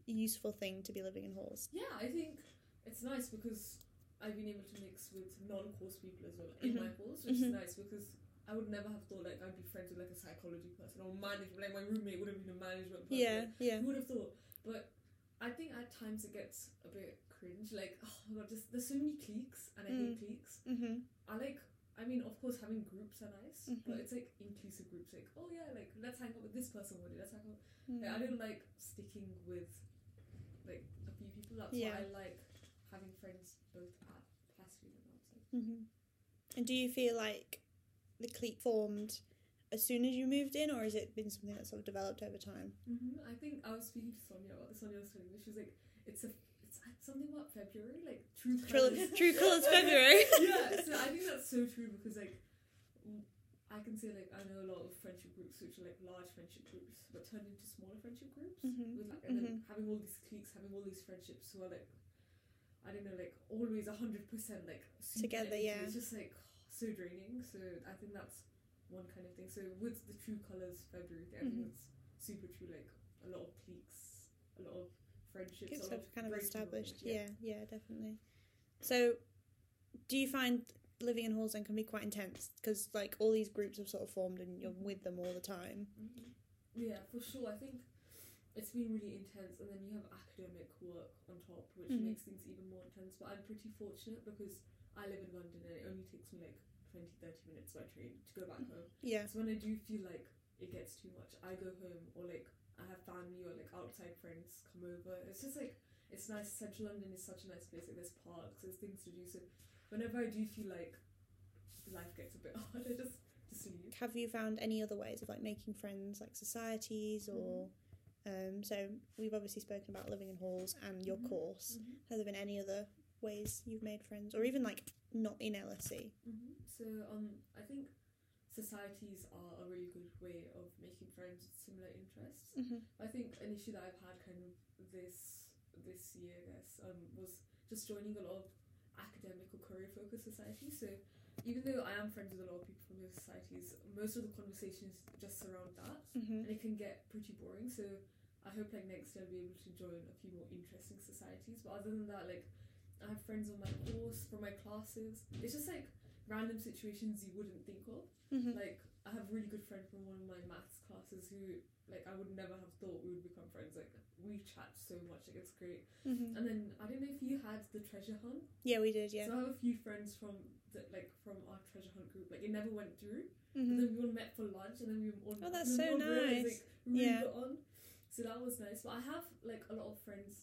useful thing to be living in halls? Yeah, I think it's nice because I've been able to mix with non-course people as well in Mhm. my halls, which Mhm. is nice because I would never have thought like I'd be friends with like a psychology person or management. Like my roommate would have been a management person. Yeah, yeah. Who would have thought? But I think at times it gets a bit cringe. Like, oh my god, just there's so many cliques, and I Mm. hate cliques. Mm-hmm. I like. I mean, of course, having groups are nice, Mhm. but it's like inclusive groups. Like, oh yeah, like let's hang out with this person one day. Let's hang out. Mm. Like, I don't like sticking with like a few people. That's Yeah. why I like having friends both at Placefield and outside. Mm-hmm. And do you feel like the clique formed as soon as you moved in, or has it been something that's sort of developed over time? Mm-hmm. I think I was speaking to Sonia about this. Sonia was telling me, she was like, it's a, it's something about February, like true True, colours. true colours February. Yeah, so I think that's so true because like w- I can say like I know a lot of friendship groups which are like large friendship groups but turned into smaller friendship groups Mhm. with like and then Mhm. having all these cliques, having all these friendships who are like I don't know, like always a hundred percent like super Together, energy. yeah. It's just like so draining. So I think that's one kind of thing. So with the true colours February thing, I think Mhm. it's super true. Like a lot of cliques, a lot of friendships, It's a lot of kind of great established. people, Yeah. yeah, definitely. So, do you find living in halls then can be quite intense because like all these groups have sort of formed and you're with them all the time? Mm-hmm. Yeah, for sure. I think it's been really intense, and then you have academic work on top, which Mhm. makes things even more intense. But I'm pretty fortunate because I live in London and it only takes me like twenty to thirty minutes by train to go back home. Yeah. So when I do feel like it gets too much, I go home or like I have family or like outside friends come over. It's just like it's nice. Central London is such a nice place. Like there's parks, there's things to do. So whenever I do feel like life gets a bit hard, I just just leave. Have you found any other ways of like making friends, like societies or? Um, so we've obviously spoken about living in halls and your Mhm. course. Mm-hmm. Has there been any other ways you've made friends, or even like not in L S E? Mm-hmm. So um, I think societies are a really good way of making friends with similar interests. Mm-hmm. I think an issue that I've had kind of this this year, I guess, um, was just joining a lot of academic or career focused societies. So even though I am friends with a lot of people from those societies, most of the conversations just surround that, Mm-hmm. and it can get pretty boring. So I hope like next year I'll be able to join a few more interesting societies. But other than that, like I have friends on my course from my classes. It's just like random situations you wouldn't think of. Mm-hmm. Like I have a really good friend from one of my maths classes who like I would never have thought we would become friends. Like we chat so much, like it's great. Mm-hmm. And then I don't know if you had the treasure hunt. Yeah, we did. Yeah. So I have a few friends from the, like from our treasure hunt group. Like it never went through. But Mm-hmm. then we all met for lunch, and then we all. Oh, that's and then so we all realised, nice. Like, we really Yeah. got on. So that was nice. But I have like a lot of friends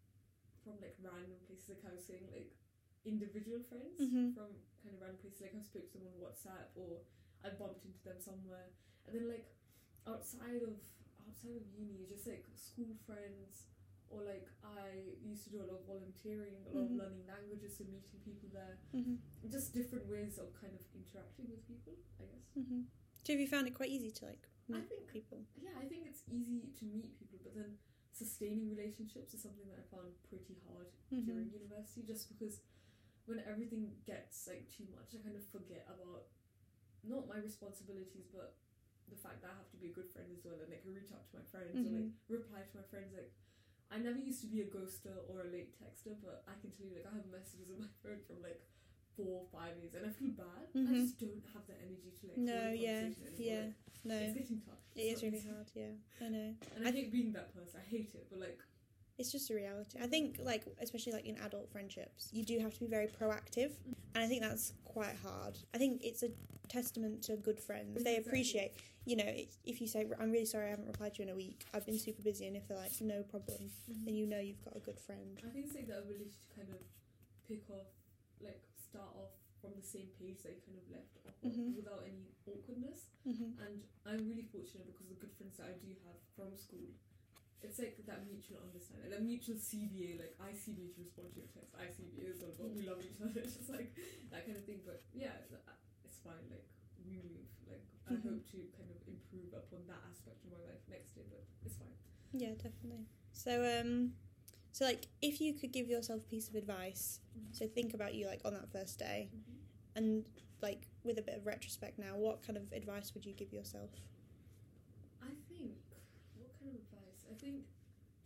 from like random places. Like I was saying, like individual friends Mhm. from kind of random places. Like I spoke to them on WhatsApp, or I bumped into them somewhere. And then like outside of outside of uni, just like school friends, or like I used to do a lot of volunteering, a lot Mhm. of learning languages, so meeting people there. Mm-hmm. Just different ways of kind of interacting with people, I guess. Mm-hmm. So have you found it quite easy to like I meet think- people? Yeah, I think it's easy to meet people, but then sustaining relationships is something that I found pretty hard Mhm. during university, just because when everything gets like too much, I kind of forget about not my responsibilities, but the fact that I have to be a good friend as well, and like reach out to my friends or like Mhm. reply to my friends. Like I never used to be a ghoster or a late texter, but I can tell you, like I have messages on my phone from like four or five years, and I feel bad. I Mhm. just don't have the energy to like No, hold a yeah, conversation anymore. yeah. Like, No, it's getting tough. it It's is not really easy. hard. Yeah, I know. And I, hate being that person. I hate it, but like, It's just a reality. I think, like, especially like in adult friendships, you do have to be very proactive, and I think that's quite hard. I think it's a testament to good friends if they Exactly. appreciate. You know, it's- if you say, "I'm really sorry, I haven't replied to you in a week. I've been super busy," and if they're like, "No problem," then you know you've got a good friend. I think it's like the ability to kind of pick off, like start off from the same page that you kind of left off on Mhm. without any awkwardness. Mm-hmm. And I'm really fortunate because the good friends that I do have from school, it's like that mutual understanding, that mutual C B A. Like I C B A to respond to your text, I C B A as well, but we love each other. It's just like that kind of thing. But yeah, it's, it's fine. Like we move. Like I Mhm. hope to kind of improve upon that aspect of my life next year, but it's fine. Yeah, definitely. So, um, so like, if you could give yourself a piece of advice, so think about you like on that first day, Mm-hmm. and like with a bit of retrospect now, what kind of advice would you give yourself? I think, what kind of advice? I think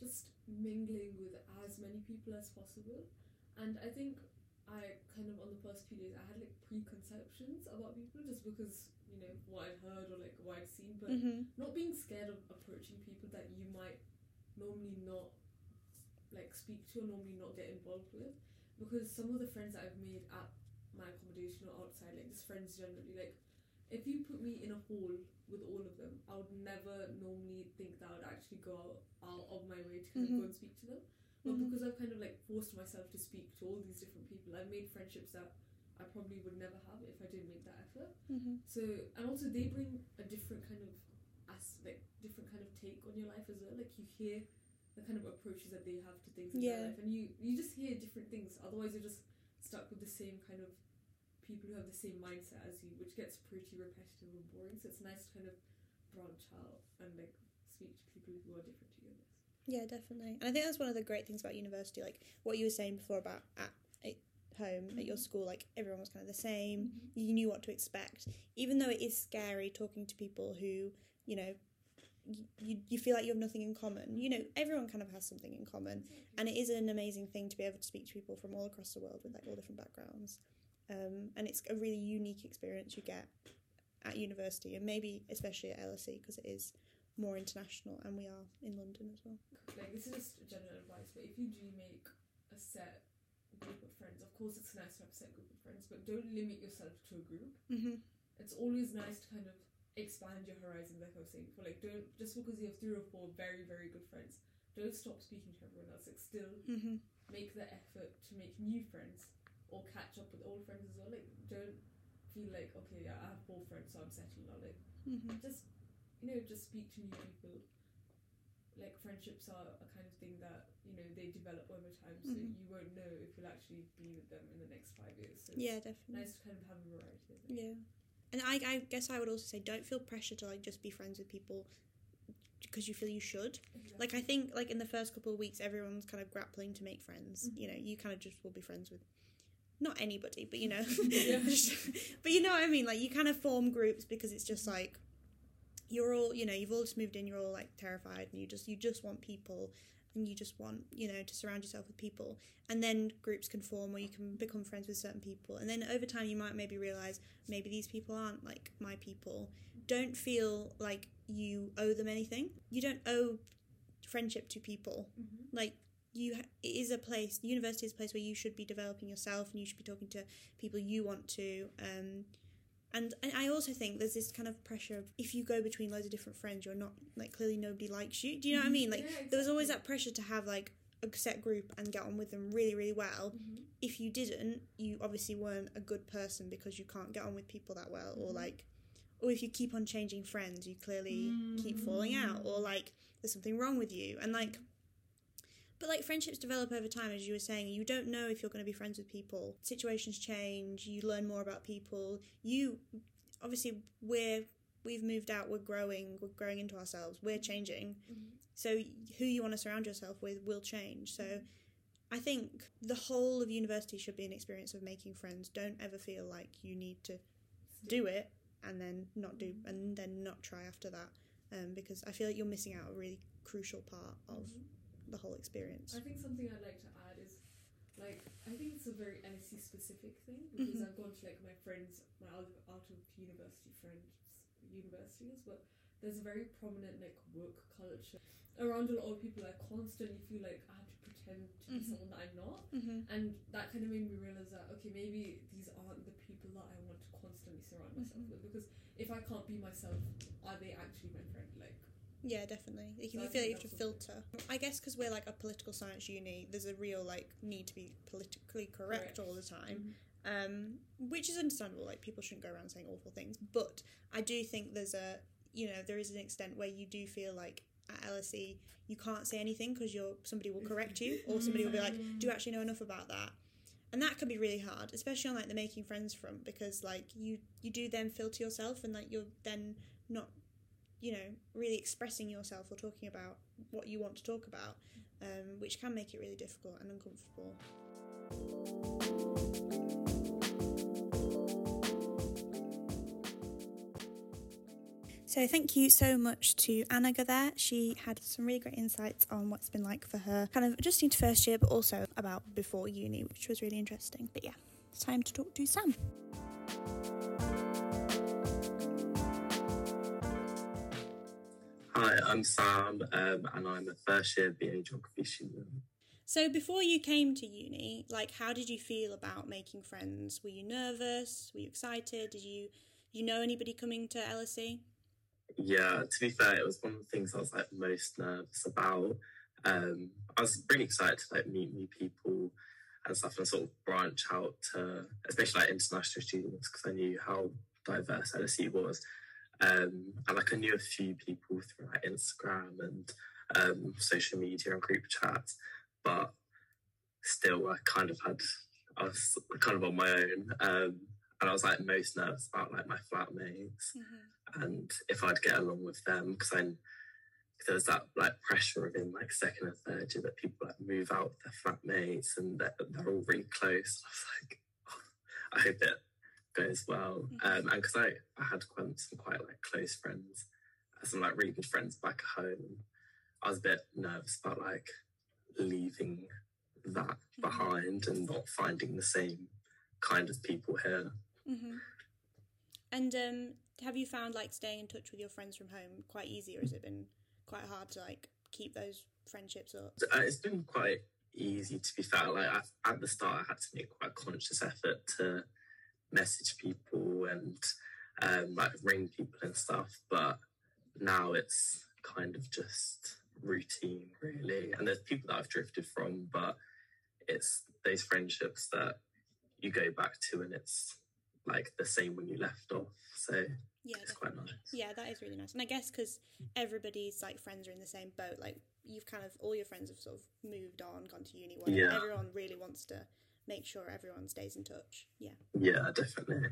just mingling with as many people as possible. And I think I kind of, on the first few days, I had like preconceptions about people just because, you know, what I'd heard or like what I'd seen, but Mm-hmm. not being scared of approaching people that you might normally not like speak to or normally not get involved with, because some of the friends that I've made at my accommodation or outside, like just friends generally, like if you put me in a hall with all of them, I would never normally think that I would actually go out, out of my way to kind Mhm. of go and speak to them. But Mhm. because I've kind of like forced myself to speak to all these different people, I've made friendships that I probably would never have if I didn't make that effort. Mm-hmm. So, and also they bring a different kind of as like different kind of take on your life as well. Like you hear the kind of approaches that they have to things in Yeah. their life, and you you just hear different things. Otherwise, you're just stuck with the same kind of people who have the same mindset as you, which gets pretty repetitive and boring. So it's nice to kind of branch out and like speak to people who are different to you. Yeah, definitely. And I think that's one of the great things about university, like what you were saying before about at, at home, at your school, like everyone was kind of the same. Mm-hmm. You knew what to expect. Even though it is scary talking to people who, you know, you, you feel like you have nothing in common. You know, everyone kind of has something in common. And it is an amazing thing to be able to speak to people from all across the world with like all different backgrounds. Um, and it's a really unique experience you get at university, and maybe especially at L S E because it is more international, and we are in London as well. Like this is just general advice, but if you do make a set group of friends, of course it's nice to have a set group of friends, but don't limit yourself to a group. Mm-hmm. It's always nice to kind of expand your horizon, like I was saying before. Like don't, just because you have three or four very very good friends, don't stop speaking to everyone else. Like still Mm-hmm. make the effort to make new friends or catch up with old friends as well. Like don't feel like, okay, yeah, I have four friends so I'm settled now. Like Mm-hmm. just, you know, just speak to new people. Like friendships are a kind of thing that, you know, they develop over time, so Mhm. you won't know if you'll actually be with them in the next five years. So Yeah, it's definitely. nice to kind of have a variety of it. Yeah. And I, I guess I would also say don't feel pressure to like just be friends with people because you feel you should. Exactly. Like I think like in the first couple of weeks everyone's kind of grappling to make friends. Mhm. You know, you kind of just will be friends with not anybody, but you know. Yeah. But you know what I mean? Like you kind of form groups because it's just like you're all, you know, you've all just moved in, you're all like terrified and you just you just want people and you just want, you know, to surround yourself with people. And then groups can form where you can become friends with certain people. And then over time you might maybe realise maybe these people aren't like my people. Don't feel like you owe them anything. You don't owe friendship to people. Mhm. Like you ha- it is a place, university is a place where you should be developing yourself and you should be talking to people you want to. Um, and, and I also think there's this kind of pressure of if you go between loads of different friends, you're not, like, clearly nobody likes you. Do you know what I mean? Like, Yeah, there was always that exactly. pressure to have, like, a set group and get on with them really, really well. Mhm. If you didn't, you obviously weren't a good person because you can't get on with people that well. Or, Mhm. like, or if you keep on changing friends, you clearly keep falling out. Or, like, there's something wrong with you. And, like, but, like, friendships develop over time, as you were saying. You don't know if you're going to be friends with people. Situations change. You learn more about people. You, obviously, we're, we've moved out. We're growing. We're growing into ourselves. We're changing. Mhm. So who you want to surround yourself with will change. So I think the whole of university should be an experience of making friends. Don't ever feel like you need to do it and then not do and then not try after that. Um, because I feel like you're missing out a really crucial part of Mhm. the whole experience. I think something I'd like to add is, like, I think it's a very N S C specific thing because Mhm. I've gone to like my friends, my out of, out of university friends, universities, but there's a very prominent like work culture around a lot of people. I constantly feel like I have to pretend to be Mhm. someone that I'm not, Mm-hmm. and that kind of made me realize that okay, maybe these aren't the people that I want to constantly surround myself Mhm. with, because if I can't be myself, are they actually my friend? Like, Yeah, definitely. Like, if So I you feel like think you have to that's filter. I guess because we're like a political science uni, there's a real like need to be politically correct Correct. all the time. Mhm. um, which is understandable. Like people shouldn't go around saying awful things, but I do think there's a, you know, there is an extent where you do feel like at L S E you can't say anything because you're somebody will correct you or somebody will be like, do you actually know enough about that? And that can be really hard, especially on like the making friends front, because like you you do then filter yourself and like you're then not, you know, really expressing yourself or talking about what you want to talk about, um, which can make it really difficult and uncomfortable. So thank you so much to Anaga there. She had some really great insights on what's been like for her, kind of adjusting to first year, but also about before uni, which was really interesting. But yeah, it's time to talk to Sam. Hi, I'm Sam, um, and I'm a first year B A Geography student. So before you came to uni, like, how did you feel about making friends? Were you nervous? Were you excited? Did you, did you know anybody coming to L S E? Yeah, to be fair, it was one of the things I was like most nervous about. Um, I was really excited to like meet new people and stuff, and sort of branch out to, especially like international students, because I knew how diverse L S E was. Um, and like I knew a few people through like Instagram and um, social media and group chats, but still I kind of had, I was kind of on my own, um, and I was like most nervous about like my flatmates mm-hmm. and if I'd get along with them, because I there was that like pressure within like second and third year that people like move out with their flatmates and they're, they're all really close. I was like, oh, I hope it goes well, mm-hmm. um, and because I, I had quite, some quite like close friends, some like really good friends back at home, I was a bit nervous about like leaving that mm-hmm. behind and not finding the same kind of people here. Mm-hmm. And um, have you found like staying in touch with your friends from home quite easy, or has it been quite hard to like keep those friendships up? Uh, it's been quite easy, to be fair. Like I, at the start I had to make quite a conscious effort to message people and um, like ring people and stuff, but now it's kind of just routine really, and there's people that I've drifted from, but it's those friendships that you go back to and it's like the same when you left off, so yeah, it's quite nice. Yeah, that is really nice. And I guess because everybody's like friends are in the same boat, like you've kind of, all your friends have sort of moved on, gone to uni, whatever. Yeah. Everyone really wants to make sure everyone stays in touch. Yeah. Yeah, definitely.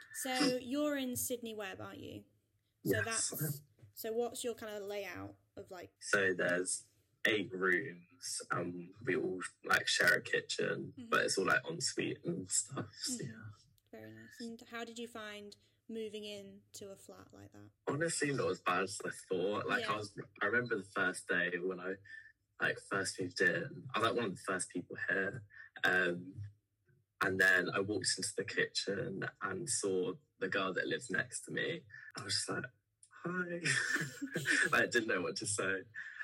So you're in Sydney Web, aren't you? So yes. that's so what's your kind of layout of like? So there's eight rooms, um, we all like share a kitchen, mm-hmm. but it's all like ensuite and stuff. So, mm-hmm. yeah. Very nice. And how did you find moving in to a flat like that? Honestly, not as bad as I thought. Like yeah. I was, I remember the first day when I like first moved in. I was like one of the first people here. Um, and then I walked into the kitchen and saw the girl that lives next to me. I was just like, hi. Like, I didn't know what to say.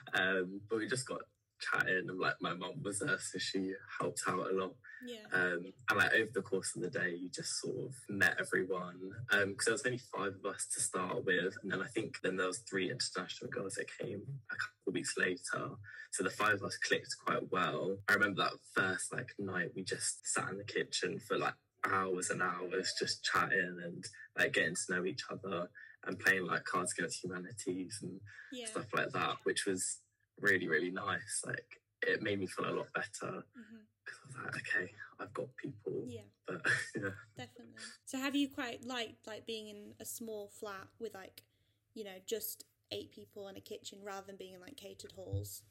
Um, but we just got chatting, and like my mum was there, so she helped out a lot. Yeah. Um, and like over the course of the day, you just sort of met everyone. Um, because there was only five of us to start with, and then I think then there was three international girls that came a couple of weeks later. So the five of us clicked quite well. I remember that first like night, we just sat in the kitchen for like hours and hours, just chatting and like getting to know each other and playing like Cards Against Humanities and yeah. stuff like that, which was really, really nice. Like it made me feel a lot better. Mm-hmm. I was like, okay, I've got people. Yeah. But, yeah. Definitely. So have you quite liked like being in a small flat with like, you know, just eight people in a kitchen rather than being in like catered halls?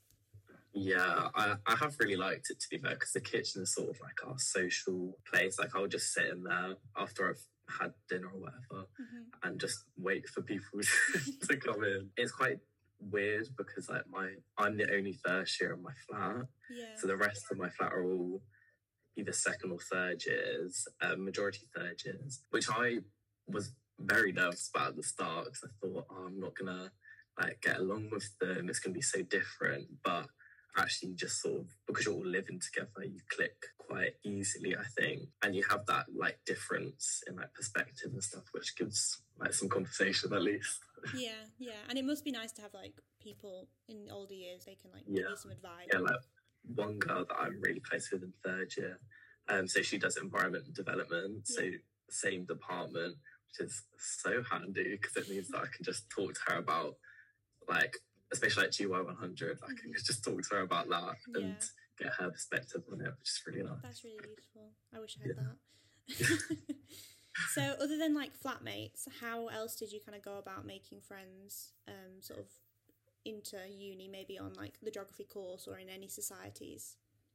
Yeah, I, I have really liked it, to be fair, because the kitchen is sort of like our social place. Like I'll just sit in there after I've had dinner or whatever mm-hmm. and just wait for people to come in. It's quite weird because like my I'm the only first year in my flat, yeah. so the rest of my flat are all either second or third years, uh, majority third years, which I was very nervous about at the start because I thought, oh, I'm not gonna like get along with them, it's gonna be so different. But actually just sort of, because you're all living together, you click quite easily, I think, and you have that like difference in like perspective and stuff, which gives like some conversation at least. Yeah, yeah, and it must be nice to have like people in older years, they can like yeah. give you some advice. Yeah, like one girl that I'm really close with in third year, um, so she does environment and development, yeah. so same department, which is so handy because it means that I can just talk to her about like, especially like G Y one hundred, I can just talk to her about that yeah. and get her perspective on it, which is really nice. That's really useful. I wish I had yeah. that. So other than like flatmates, how else did you kind of go about making friends um, sort of into uni, maybe on like the geography course or in any societies?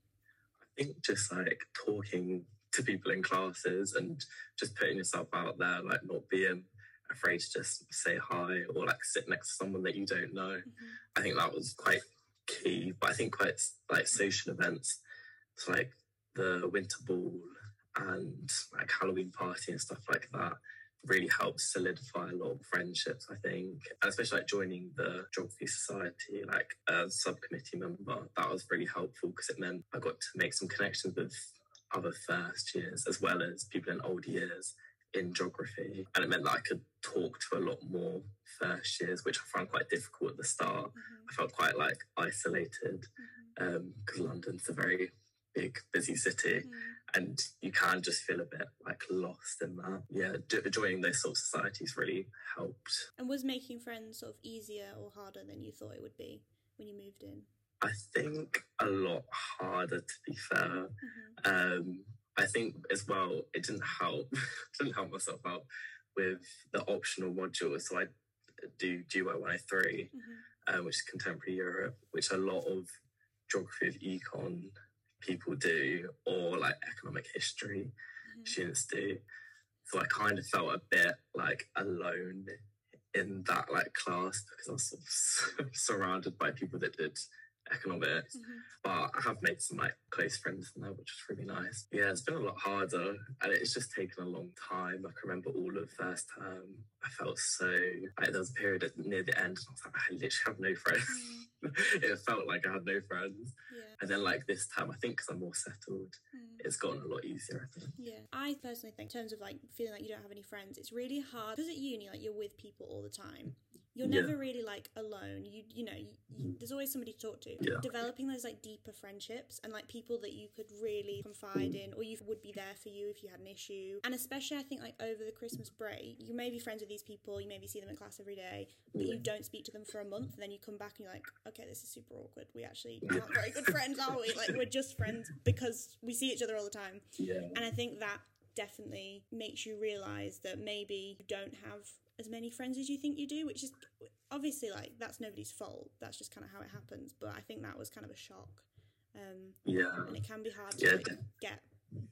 I think just like talking to people in classes and just putting yourself out there, like not being afraid to just say hi or like sit next to someone that you don't know. Mhm. I think that was quite key. But I think quite like social events, so like the winter ball and like Halloween party and stuff like that really helps solidify a lot of friendships, I think. And especially like joining the Geography Society, like a subcommittee member, that was really helpful because it meant I got to make some connections with other first years as well as people in older years in geography. And it meant that I could talk to a lot more first years, which I found quite difficult at the start. Mhm. I felt quite like isolated Mhm. because London's a very big, busy city. Mhm. And you can just feel a bit like lost in that. Yeah, jo- joining those sort of societies really helped. And was making friends sort of easier or harder than you thought it would be when you moved in? I think a lot harder, to be fair. Mhm. Um, I think as well, it didn't help. didn't help myself out with the optional module. So I do G Y one oh three, Mhm. uh, which is Contemporary Europe, which a lot of geography of econ people do, or like economic history Mhm. students do. So I kind of felt a bit like alone in that like class because I was sort of surrounded by people that did economics. Mhm. But I have made some like close friends in there, which is really nice. Yeah, it's been a lot harder and it's just taken a long time. I can remember all of first term. I felt so like there was a period at, near the end and I was like, I literally have no friends. Mm. It felt like I had no friends. Yeah. And then like this time, I think because I'm more settled, Mm. it's gotten a lot easier, I think. Yeah, I personally think in terms of like feeling like you don't have any friends, it's really hard because at uni, like you're with people all the time. You're Yeah. never really like alone. You you know, you, you, there's always somebody to talk to. Yeah. Developing those like deeper friendships and like people that you could really confide in, or you would be there for you if you had an issue. And especially, I think like over the Christmas break, you may be friends with these people, you maybe see them in class every day, but Yeah. you don't speak to them for a month, and then you come back and you're like, okay, this is super awkward. We actually aren't very good friends, are we? Like we're just friends because we see each other all the time. Yeah. And I think that definitely makes you realise that maybe you don't have as many friends as you think you do, which is obviously like that's nobody's fault. That's just kind of how it happens. But I think that was kind of a shock. Um, Yeah. and it can be hard to Yeah. like, get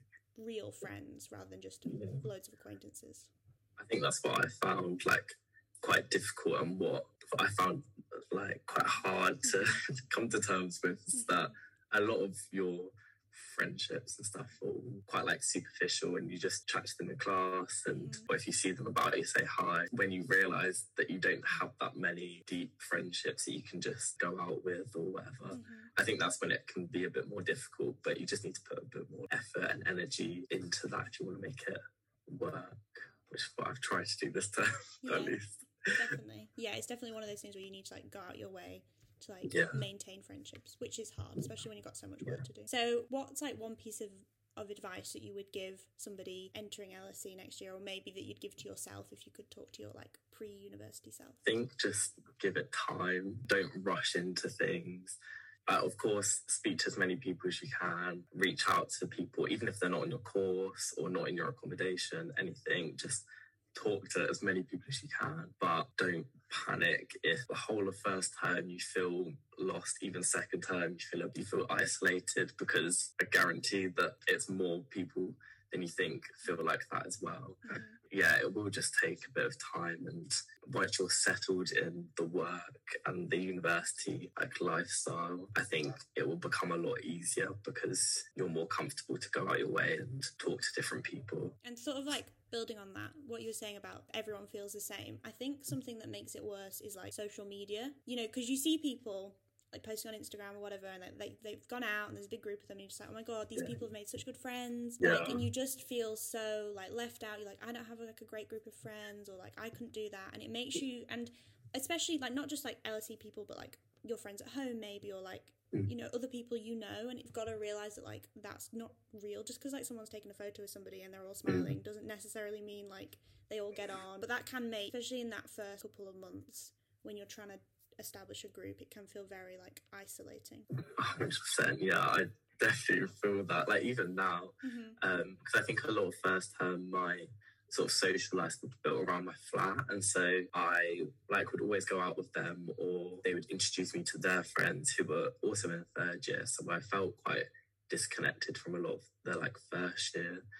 real friends rather than just Yeah. loads of acquaintances. I think that's what I found like quite difficult and what I found like quite hard to, to come to terms with is that a lot of your friendships and stuff are all quite like superficial and you just chat to them in class and Mhm. or if you see them about you say hi. When you realise that you don't have that many deep friendships that you can just go out with or whatever, Mhm. I think that's when it can be a bit more difficult, but you just need to put a bit more effort and energy into that if you want to make it work, which is what I've tried to do this time, Yeah. at least. Definitely. Yeah, it's definitely one of those things where you need to like go out your way to like Yeah. maintain friendships, which is hard, especially when you've got so much work to do. So what's like one piece of, of advice that you would give somebody entering L S E next year, or maybe that you'd give to yourself if you could talk to your like pre-university self? I think just give it time. Don't rush into things. Uh, of course, speak to as many people as you can. Reach out to people, even if they're not in your course or not in your accommodation, anything. Just talk to as many people as you can. But don't panic if the whole of first term you feel lost, even second term you feel you feel isolated, because I guarantee that it's more people than you think feel like that as well. Mhm. Yeah, it will just take a bit of time, and once you're settled in the work and the university like lifestyle, I think it will become a lot easier because you're more comfortable to go out your way and talk to different people. And sort of like building on that, what you were saying about everyone feels the same, I think something that makes it worse is like social media, you know, because you see people like posting on Instagram or whatever, and like, they, they've gone out and there's a big group of them and you're just like, oh my god, these Yeah. people have made such good friends. Yeah. Like, and you just feel so like left out. You're like, I don't have like a great group of friends, or like I couldn't do that. And it makes you, and especially like not just like L S E people, but like your friends at home maybe, or like Mm. you know, other people you know, and you've got to realise that like that's not real. Just because like someone's taken a photo with somebody and they're all smiling doesn't necessarily mean like they all get on. But that can make, especially in that first couple of months when you're trying to establish a group, it can feel very like isolating. one hundred percent, yeah, I definitely feel that. Like even now, Mm-hmm. um, because I think a lot of first term my sort of social life was built around my flat, and so I like would always go out with them, or they would introduce me to their friends who were also in third year. So I felt quite disconnected from a lot of their like first year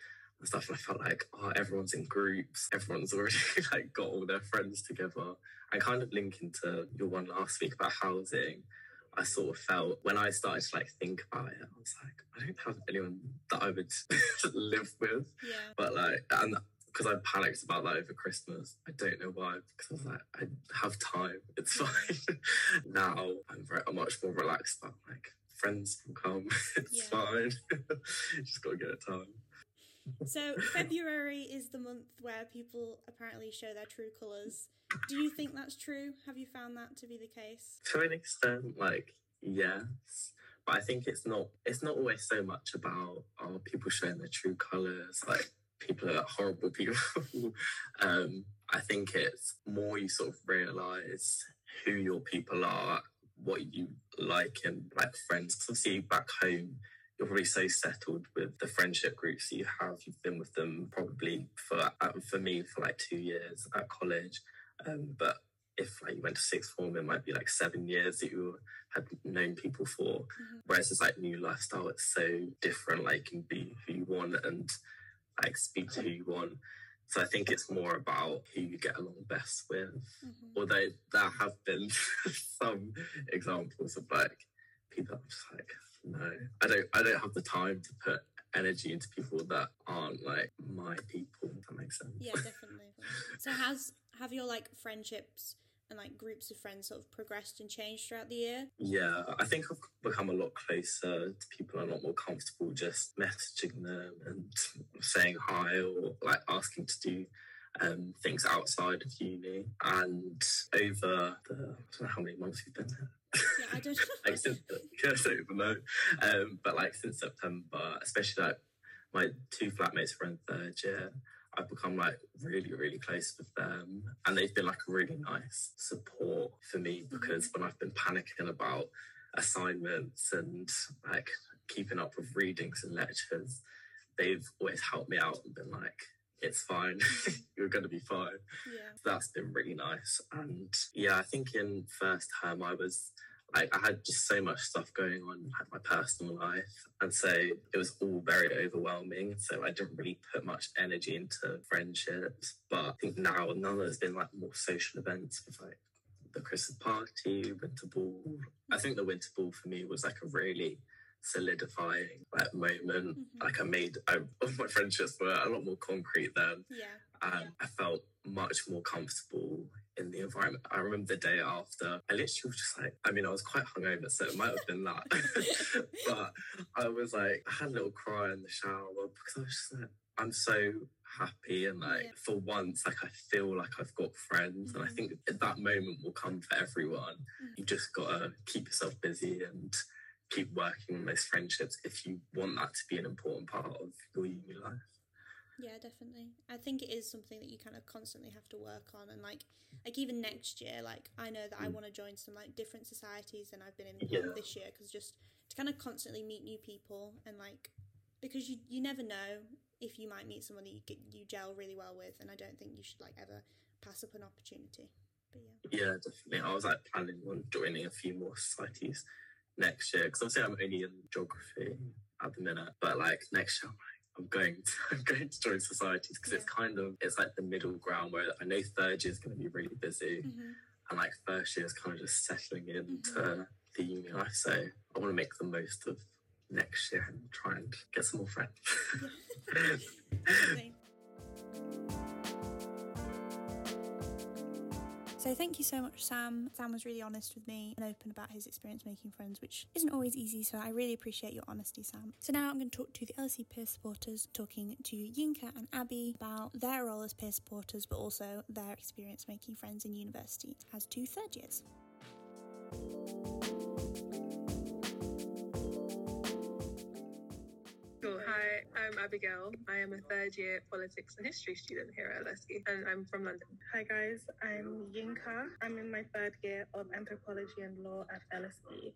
and stuff. And I felt like, oh, everyone's in groups. Everyone's already like got all their friends together. And kind of linking to your one last week about housing, I sort of felt when I started to like think about it, I was like, I don't have anyone that I would live with. Yeah. But like, and because I panicked about that over Christmas. I don't know why, because I was like, I have time. It's fine. Now I'm very I'm much more relaxed about like friends will come. It's Yeah. fine. Just gotta get it time. So February is the month where people apparently show their true colours. Do you think that's true? Have you found that to be the case? To an extent, like, yes. But I think it's not it's not always so much about oh, people showing their true colours, like people are horrible people. um, I think it's more you sort of realise who your people are, what you like and like friends. Because obviously back home, you're probably so settled with the friendship groups that you have. You've been with them probably for uh, for me for like two years at college. Um, but if like you went to sixth form, it might be like seven years that you had known people for. Mm-hmm. Whereas it's like new lifestyle, it's so different. Like you can be who you want and like speak to who you want. So I think it's more about who you get along best with. Mm-hmm. Although there have been some examples of like people I'm just like, no, I don't I don't have the time to put energy into people that aren't like my people, if that makes sense. Yeah, definitely. So has have your like friendships and like groups of friends sort of progressed and changed throughout the year? Yeah, I think I've become a lot closer to people, a lot more comfortable just messaging them and saying hi or like asking to do um, things outside of uni. And over the, I don't know how many months we've been there. Yeah, I don't know. like since, I don't even know. Um, but like since September, especially like my two flatmates were in third year, I've become like really, really close with them. And they've been like a really nice support for me because when I've been panicking about assignments and like keeping up with readings and lectures, they've always helped me out and been like, it's fine, you're going to be fine. Yeah. So that's been really nice. And yeah, I think in first term I was like, I had just so much stuff going on in like, my personal life. And so it was all very overwhelming. So I didn't really put much energy into friendships. But I think now, now there's been like more social events with like the Christmas party, winter ball. I think the winter ball for me was like a really solidifying like moment. Mm-hmm. Like I made, I, all my friendships were a lot more concrete then. Yeah. And I felt much more comfortable in the environment. I remember the day after, I literally was just like, I mean, I was quite hungover, so it might have been that. But I was like, I had a little cry in the shower because I was just like, I'm so happy. And like, Yeah. for once, like, I feel like I've got friends. Mm-hmm. And I think that moment will come for everyone. Mm-hmm. You just got to keep yourself busy and keep working on those friendships if you want that to be an important part of your uni life. Yeah, definitely. I think it is something that you kind of constantly have to work on. And like, like even next year, like I know that I want to join some like different societies than I've been in Yeah. this year, because just to kind of constantly meet new people and like, because you you never know if you might meet someone that you get, you gel really well with, and I don't think you should like ever pass up an opportunity. But yeah. Yeah, definitely. I was like planning on joining a few more societies next year because obviously I'm only in geography at the minute, but like next year I'm like, I'm going to, I'm going to join societies because Yeah. it's kind of, it's like the middle ground where I know third year is going to be really busy Mm-hmm. and like first year is kind of just settling into Mhm. the uni life. So I want to make the most of next year and try and get some more friends. Definitely. So thank you so much, Sam. Sam was really honest with me and open about his experience making friends, which isn't always easy, so I really appreciate your honesty, Sam. So now I'm going to talk to the L S E peer supporters, talking to Yinka and Abby about their role as peer supporters, but also their experience making friends in university as two third years. Cool. Hi, I'm Abigail. I am a third year politics and history student here at L S E, and I'm from London. Hi guys, I'm Yinka. I'm in my third year of anthropology and law at L S E,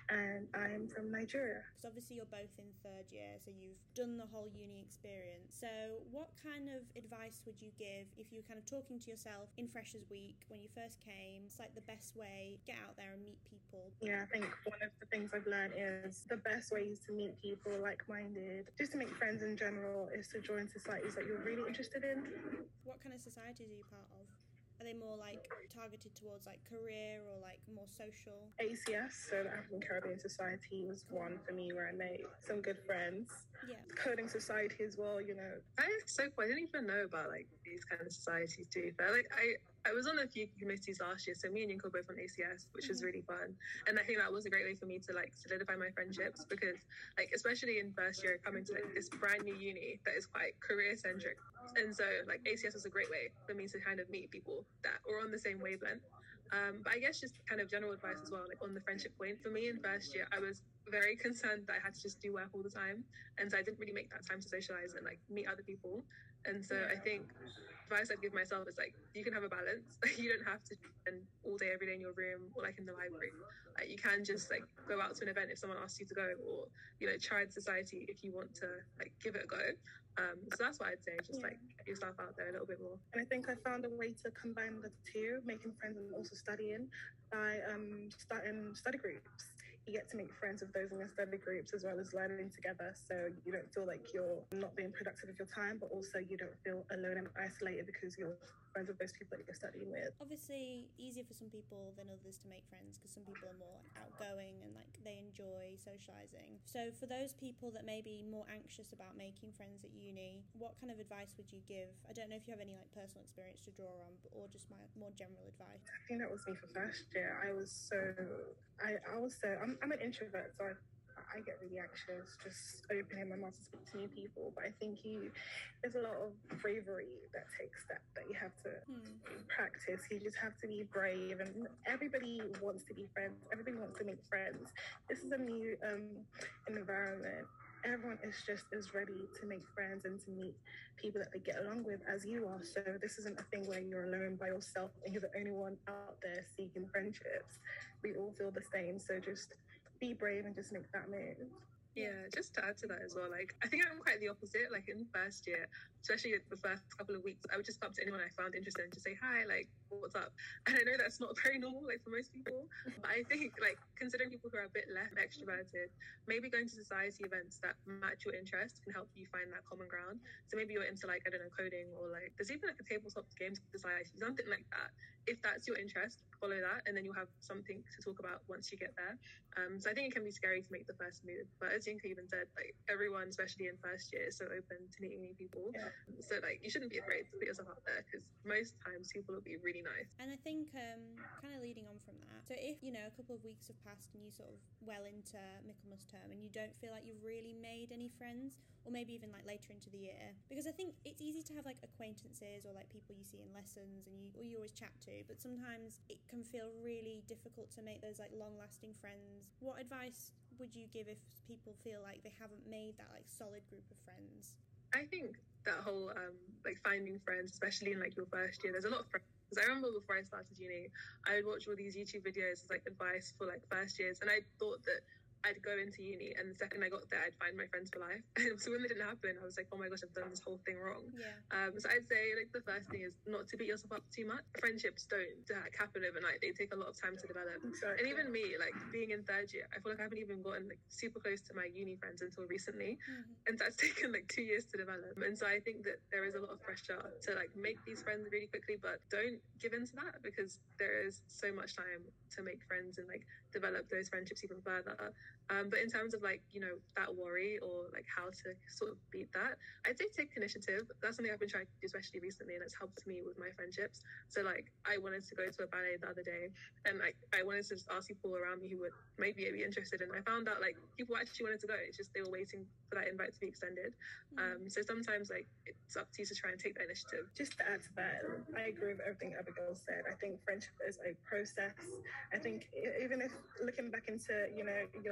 and I'm from Nigeria. Because obviously you're both in third year, so you've done the whole uni experience. So what kind of advice would you give if you were kind of talking to yourself in Freshers Week when you first came? It's like the best way, get out there and meet people. Yeah, I think one of the things I've learned is the best ways to meet people like-minded, just to make friends in general, is to join societies that you're really interested in. What kind of societies are you part of? Are they more like targeted towards like career or like more social? A C S, so the African Caribbean Society, was one for me where I made some good friends. Yeah. Coding Society as well, you know. I so cool. I didn't even know about like these kind of societies too. But like I, I was on a few committees last year, so me and Yinka were both on A C S, which mm-hmm. was really fun. And I think that was a great way for me to like solidify my friendships, because like especially in first year coming to like this brand new uni that is quite career centric, and so like A C S was a great way for me to kind of meet people that were on the same wavelength. Um, but I guess just kind of general advice as well, like on the friendship point. For me in first year, I was very concerned that I had to just do work all the time, and so I didn't really make that time to socialize and like meet other people. And so I think advice I'd give myself is like, you can have a balance. You don't have to spend all day every day in your room or like in the library. Like you can just like go out to an event if someone asks you to go, or you know, try in society if you want to like give it a go. Um, so that's what I'd say, just like get yourself out there a little bit more. And I think I found a way to combine the two, making friends and also studying, by um, starting study groups. You get to make friends with those in your study groups as well as learning together, so you don't feel like you're not being productive with your time, but also you don't feel alone and isolated because you're friends with those people that you're studying with. Obviously easier for some people than others to make friends, because some people are more like outgoing and like they enjoy socializing. So for those people that may be more anxious about making friends at uni, what kind of advice would you give? I don't know if you have any like personal experience to draw on, or just my more general advice. I think that was me for first year. I was so I, I was so I'm I'm an introvert, so I I get really anxious just opening my mouth to speak to new people. But I think you, there's a lot of bravery that takes that, that you have to hmm. practice. You just have to be brave, and everybody wants to be friends. Everybody wants to make friends. This is a new um, environment. Everyone is just as ready to make friends and to meet people that they get along with as you are. So this isn't a thing where you're alone by yourself and you're the only one out there seeking friendships. We all feel the same. So just be brave and just make that move. Yeah, just to add to that as well, like I think I'm quite the opposite. Like in first year, especially the first couple of weeks, I would just come up to anyone I found interested and just say hi, like what's up. And I know that's not very normal, like for most people, but I think like considering people who are a bit less extroverted, maybe going to society events that match your interests can help you find that common ground. So maybe you're into like, I don't know, coding, or like there's even like a tabletop games society, something like that. If that's your interest, follow that, and then you'll have something to talk about once you get there. Um, so I think it can be scary to make the first move, but as Yinka even said, like everyone, especially in first year, is so open to meeting new people. Yeah. So like you shouldn't be afraid to put yourself out there, because most times people will be really nice. And I think um, kind of leading on from that, so if you know a couple of weeks have passed and you sort of well into Michaelmas term and you don't feel like you've really made any friends, or maybe even like later into the year, because I think it's easy to have like acquaintances or like people you see in lessons and you or you always chat to, but sometimes it can feel really difficult to make those like long-lasting friends. What advice would you give if people feel like they haven't made that like solid group of friends? I think that whole um like finding friends, especially in like your first year, there's a lot of friends. Because I remember before I started uni, I would watch all these YouTube videos as like advice for like first years, and I thought that I'd go into uni and the second I got there I'd find my friends for life. So when that didn't happen, I was like, oh my gosh, I've done this whole thing wrong. Yeah. Um, so I'd say like the first thing is not to beat yourself up too much. Friendships don't like, happen overnight. They take a lot of time to develop. Exactly. And even me, like being in third year, I feel like I haven't even gotten like super close to my uni friends until recently. Mm-hmm. And that's taken like two years to develop. And so I think that there is a lot of pressure to like make these friends really quickly, but don't give in to that, because there is so much time to make friends and like develop those friendships even further. Um, but in terms of like, you know, that worry or like how to sort of beat that, I'd say take initiative. That's something I've been trying to do, especially recently, and it's helped me with my friendships. So like I wanted to go to a ballet the other day, and like I wanted to just ask people around me who would maybe be interested, and I found out like people actually wanted to go. It's just they were waiting for that invite to be extended. Mm-hmm. Um, so sometimes like it's up to you to try and take that initiative. Just to add to that, I agree with everything Abigail said. I think friendship is a process. I think even if looking back into, you know, your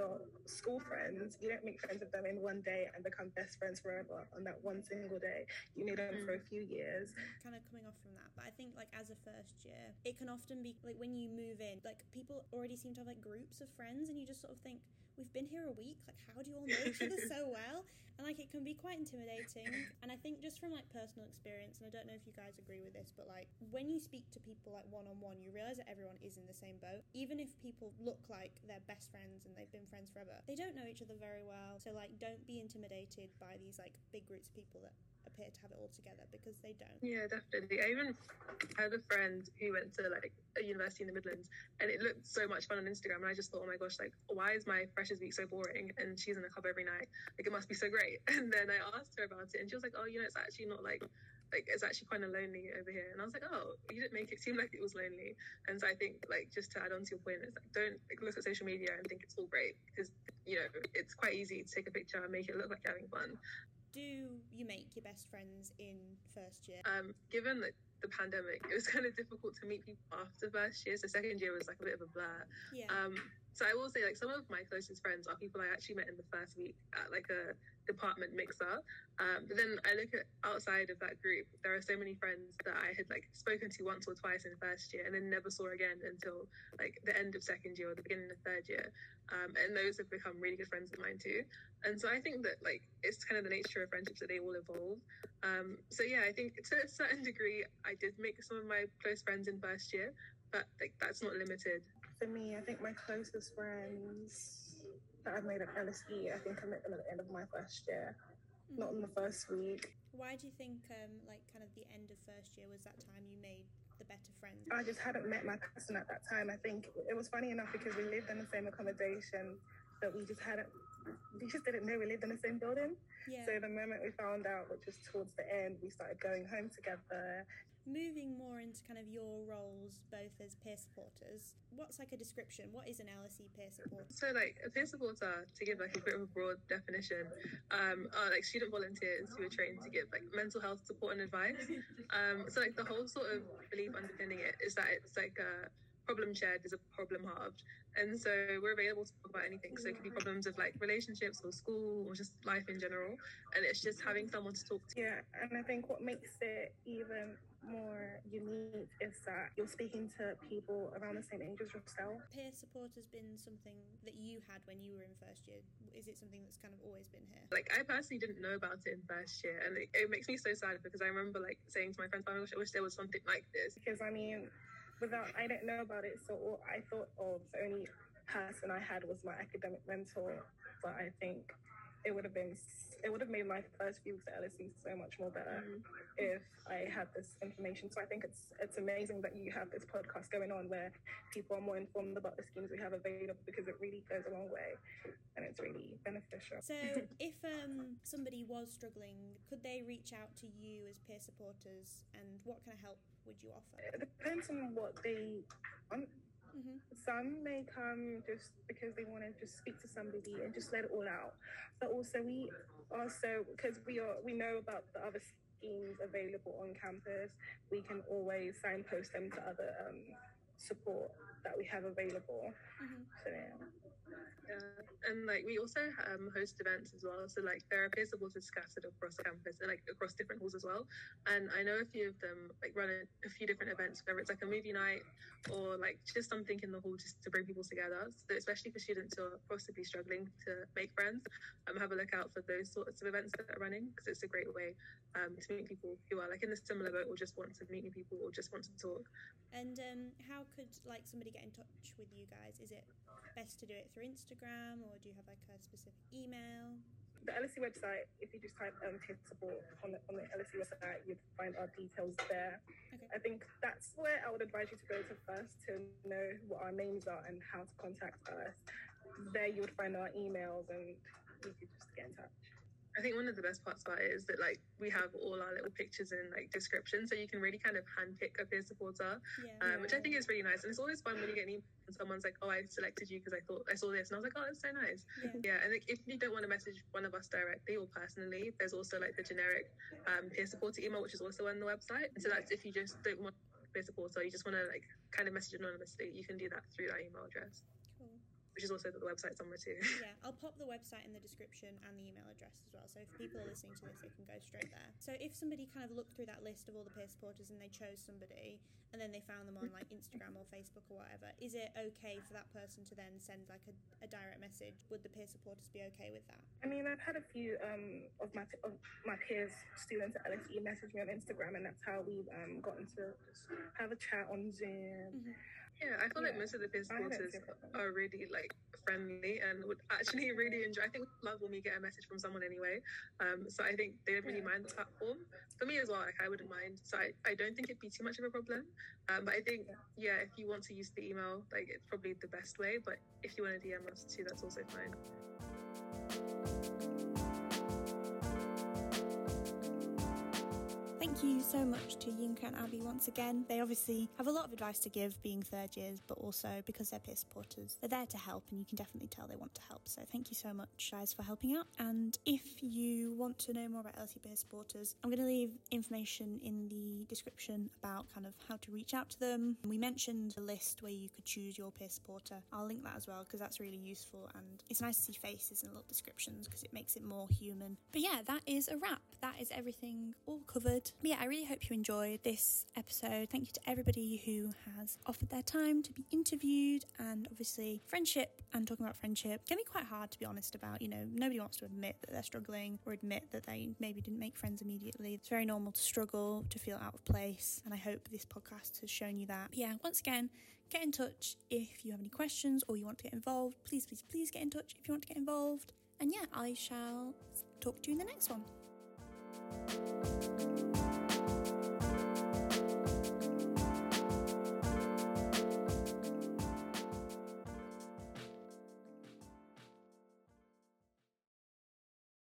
your school friends, you don't make friends with them in one day and become best friends forever on that one single day. You need them for a few years. Kind of coming off from that, but I think like as a first year, it can often be like when you move in, like people already seem to have like groups of friends, and you just sort of think, we've been here a week, like how do you all know each other so well? And like it can be quite intimidating. And I think just from like personal experience, and I don't know if you guys agree with this, but like when you speak to people like one-on-one, you realise that everyone is in the same boat. Even if people look like they're best friends and they've been friends forever, they don't know each other very well. So like don't be intimidated by these like big groups of people that appear to have it all together, because they don't. Yeah, definitely. I even had a friend who went to like a university in the Midlands, and it looked so much fun on Instagram, and I just thought, oh my gosh, like why is my freshers week so boring? And she's in a club every night, like it must be so great. And then I asked her about it, and she was like, oh, you know, it's actually not like like it's actually kind of lonely over here. And I was like, oh, you didn't make it seem like it was lonely. And so I think like just to add on to your point, it's like don't like, look at social media and think it's all great, because you know it's quite easy to take a picture and make it look like you're having fun. Do you make your best friends in first year? Um, given the, the pandemic, it was kind of difficult to meet people after first year. So second year was like a bit of a blur. Yeah. Um, so I will say like some of my closest friends are people I actually met in the first week at like a department mixer. Um, but then I look at outside of that group, there are so many friends that I had like spoken to once or twice in first year and then never saw again until like the end of second year or the beginning of third year. Um, and those have become really good friends of mine too. And so I think that like it's kind of the nature of friendships that they all evolve. Um, so yeah, I think to a certain degree, I did make some of my close friends in first year, but like that's not limited. For me, I think my closest friends that I've made at L S E, I think I met them at the end of my first year, mm. not in the first week. Why do you think, um, like, kind of the end of first year was that time you made the better friends? I just hadn't met my person at that time. I think it was funny enough because we lived in the same accommodation, but we just hadn't, we just didn't know we lived in the same building. Yeah. So the moment we found out, which was towards the end, we started going home together. Moving more into kind of your roles, both as peer supporters, what's like a description? What is an L S E peer supporter? So like a peer supporter, to give like a bit of a broad definition, um, are like student volunteers who are trained to give like mental health support and advice. Um, so like the whole sort of belief underpinning it is that it's like a problem shared is a problem halved. And so we're available to talk about anything. So it could be problems of like relationships or school or just life in general. And it's just having someone to talk to. Yeah, and I think what makes it even more unique is that you're speaking to people around the same age as yourself. Peer support has been something that you had when you were in first year. Is it something that's kind of always been here? Like I personally didn't know about it in first year, and it, it makes me so sad because I remember like saying to my friends, "Oh my gosh, I wish there was something like this." Because I mean, without I didn't know about it, so all I thought of the only person I had was my academic mentor. But I think it would have been it would have made my first few weeks at L S E so much more better mm. if I had this information. So I think it's it's amazing that you have this podcast going on where people are more informed about the schemes we have available, because it really goes a long way and it's really beneficial. So if um somebody was struggling, could they reach out to you as peer supporters, and what kind of help would you offer? It depends on what they want. Mm-hmm. Some may come just because they want to just speak to somebody and just let it all out. But also we also, because we are we know about the other schemes available on campus, we can always signpost them to other um, support that we have available. Mm-hmm. So yeah. Yeah. And like we also um, host events as well. So like there are peer supporters scattered across campus and like across different halls as well. And I know a few of them like run a, a few different events, whether it's like a movie night or like just something in the hall just to bring people together. So especially for students who are possibly struggling to make friends, um, have a look out for those sorts of events that are running, because it's a great way um, to meet people who are like in a similar boat or just want to meet new people or just want to talk. And um, how could like somebody get in touch with you guys? Is it best to do it through Instagram, or do you have like a specific email? The L S E website, if you just type um, peer support on the, on the L S E website, you'd find our details there. Okay. I think that's where I would advise you to go to first, to know what our names are and how to contact us. There you would find our emails and you could just get in touch. I think one of the best parts about it is that like we have all our little pictures and like descriptions, so you can really kind of handpick a peer supporter, Yeah. um, which I think is really nice. And it's always fun when you get an email and someone's like, "Oh, I selected you because I thought I saw this," and I was like, "Oh, that's so nice." Yeah. Yeah, and like, if you don't want to message one of us directly or personally, there's also like the generic um, peer supporter email, which is also on the website. And so that's if you just don't want peer supporter, you just want to like kind of message anonymously, you can do that through that email address. Cool. which is also the website somewhere too. Yeah, I'll pop the website in the description and the email address as well, so if people are listening to this, they can go straight there. So if somebody kind of looked through that list of all the peer supporters and they chose somebody and then they found them on like Instagram or Facebook or whatever, is it okay for that person to then send like a, a direct message? Would the peer supporters be okay with that? I mean, I've had a few um, of my of my peers, students at L S E, message me on Instagram, and that's how we've um, gotten to just have a chat on Zoom. Mm-hmm. Yeah, I feel Yeah. like most of the peer I don't supporters see a problem. are really like friendly and would actually really enjoy. I think love when we get a message from someone anyway. Um, so I think they don't really Yeah. mind the platform. For me as well, like I wouldn't mind. So I, I don't think it'd be too much of a problem. Um, but I think yeah, if you want to use the email, like it's probably the best way. But if you want to D M us too, that's also fine. Thank you so much to Yinka and Abby once again. They obviously have a lot of advice to give being third years, but also because they're peer supporters, they're there to help, and you can definitely tell they want to help. So thank you so much, guys, for helping out. And if you want to know more about L S E peer supporters, I'm going to leave information in the description about kind of how to reach out to them. We mentioned a list where you could choose your peer supporter. I'll link that as well because that's really useful, and it's nice to see faces and little descriptions because it makes it more human. But yeah, that is a wrap. That is everything all covered. But yeah, I really hope you enjoyed this episode. Thank you to everybody who has offered their time to be interviewed, and obviously friendship and talking about friendship can be quite hard to be honest about. You know, nobody wants to admit that they're struggling or admit that they maybe didn't make friends immediately. It's very normal to struggle, to feel out of place, and I hope this podcast has shown you that. But yeah, once again, get in touch if you have any questions or you want to get involved. Please, please, please get in touch if you want to get involved. And yeah, I shall talk to you in the next one.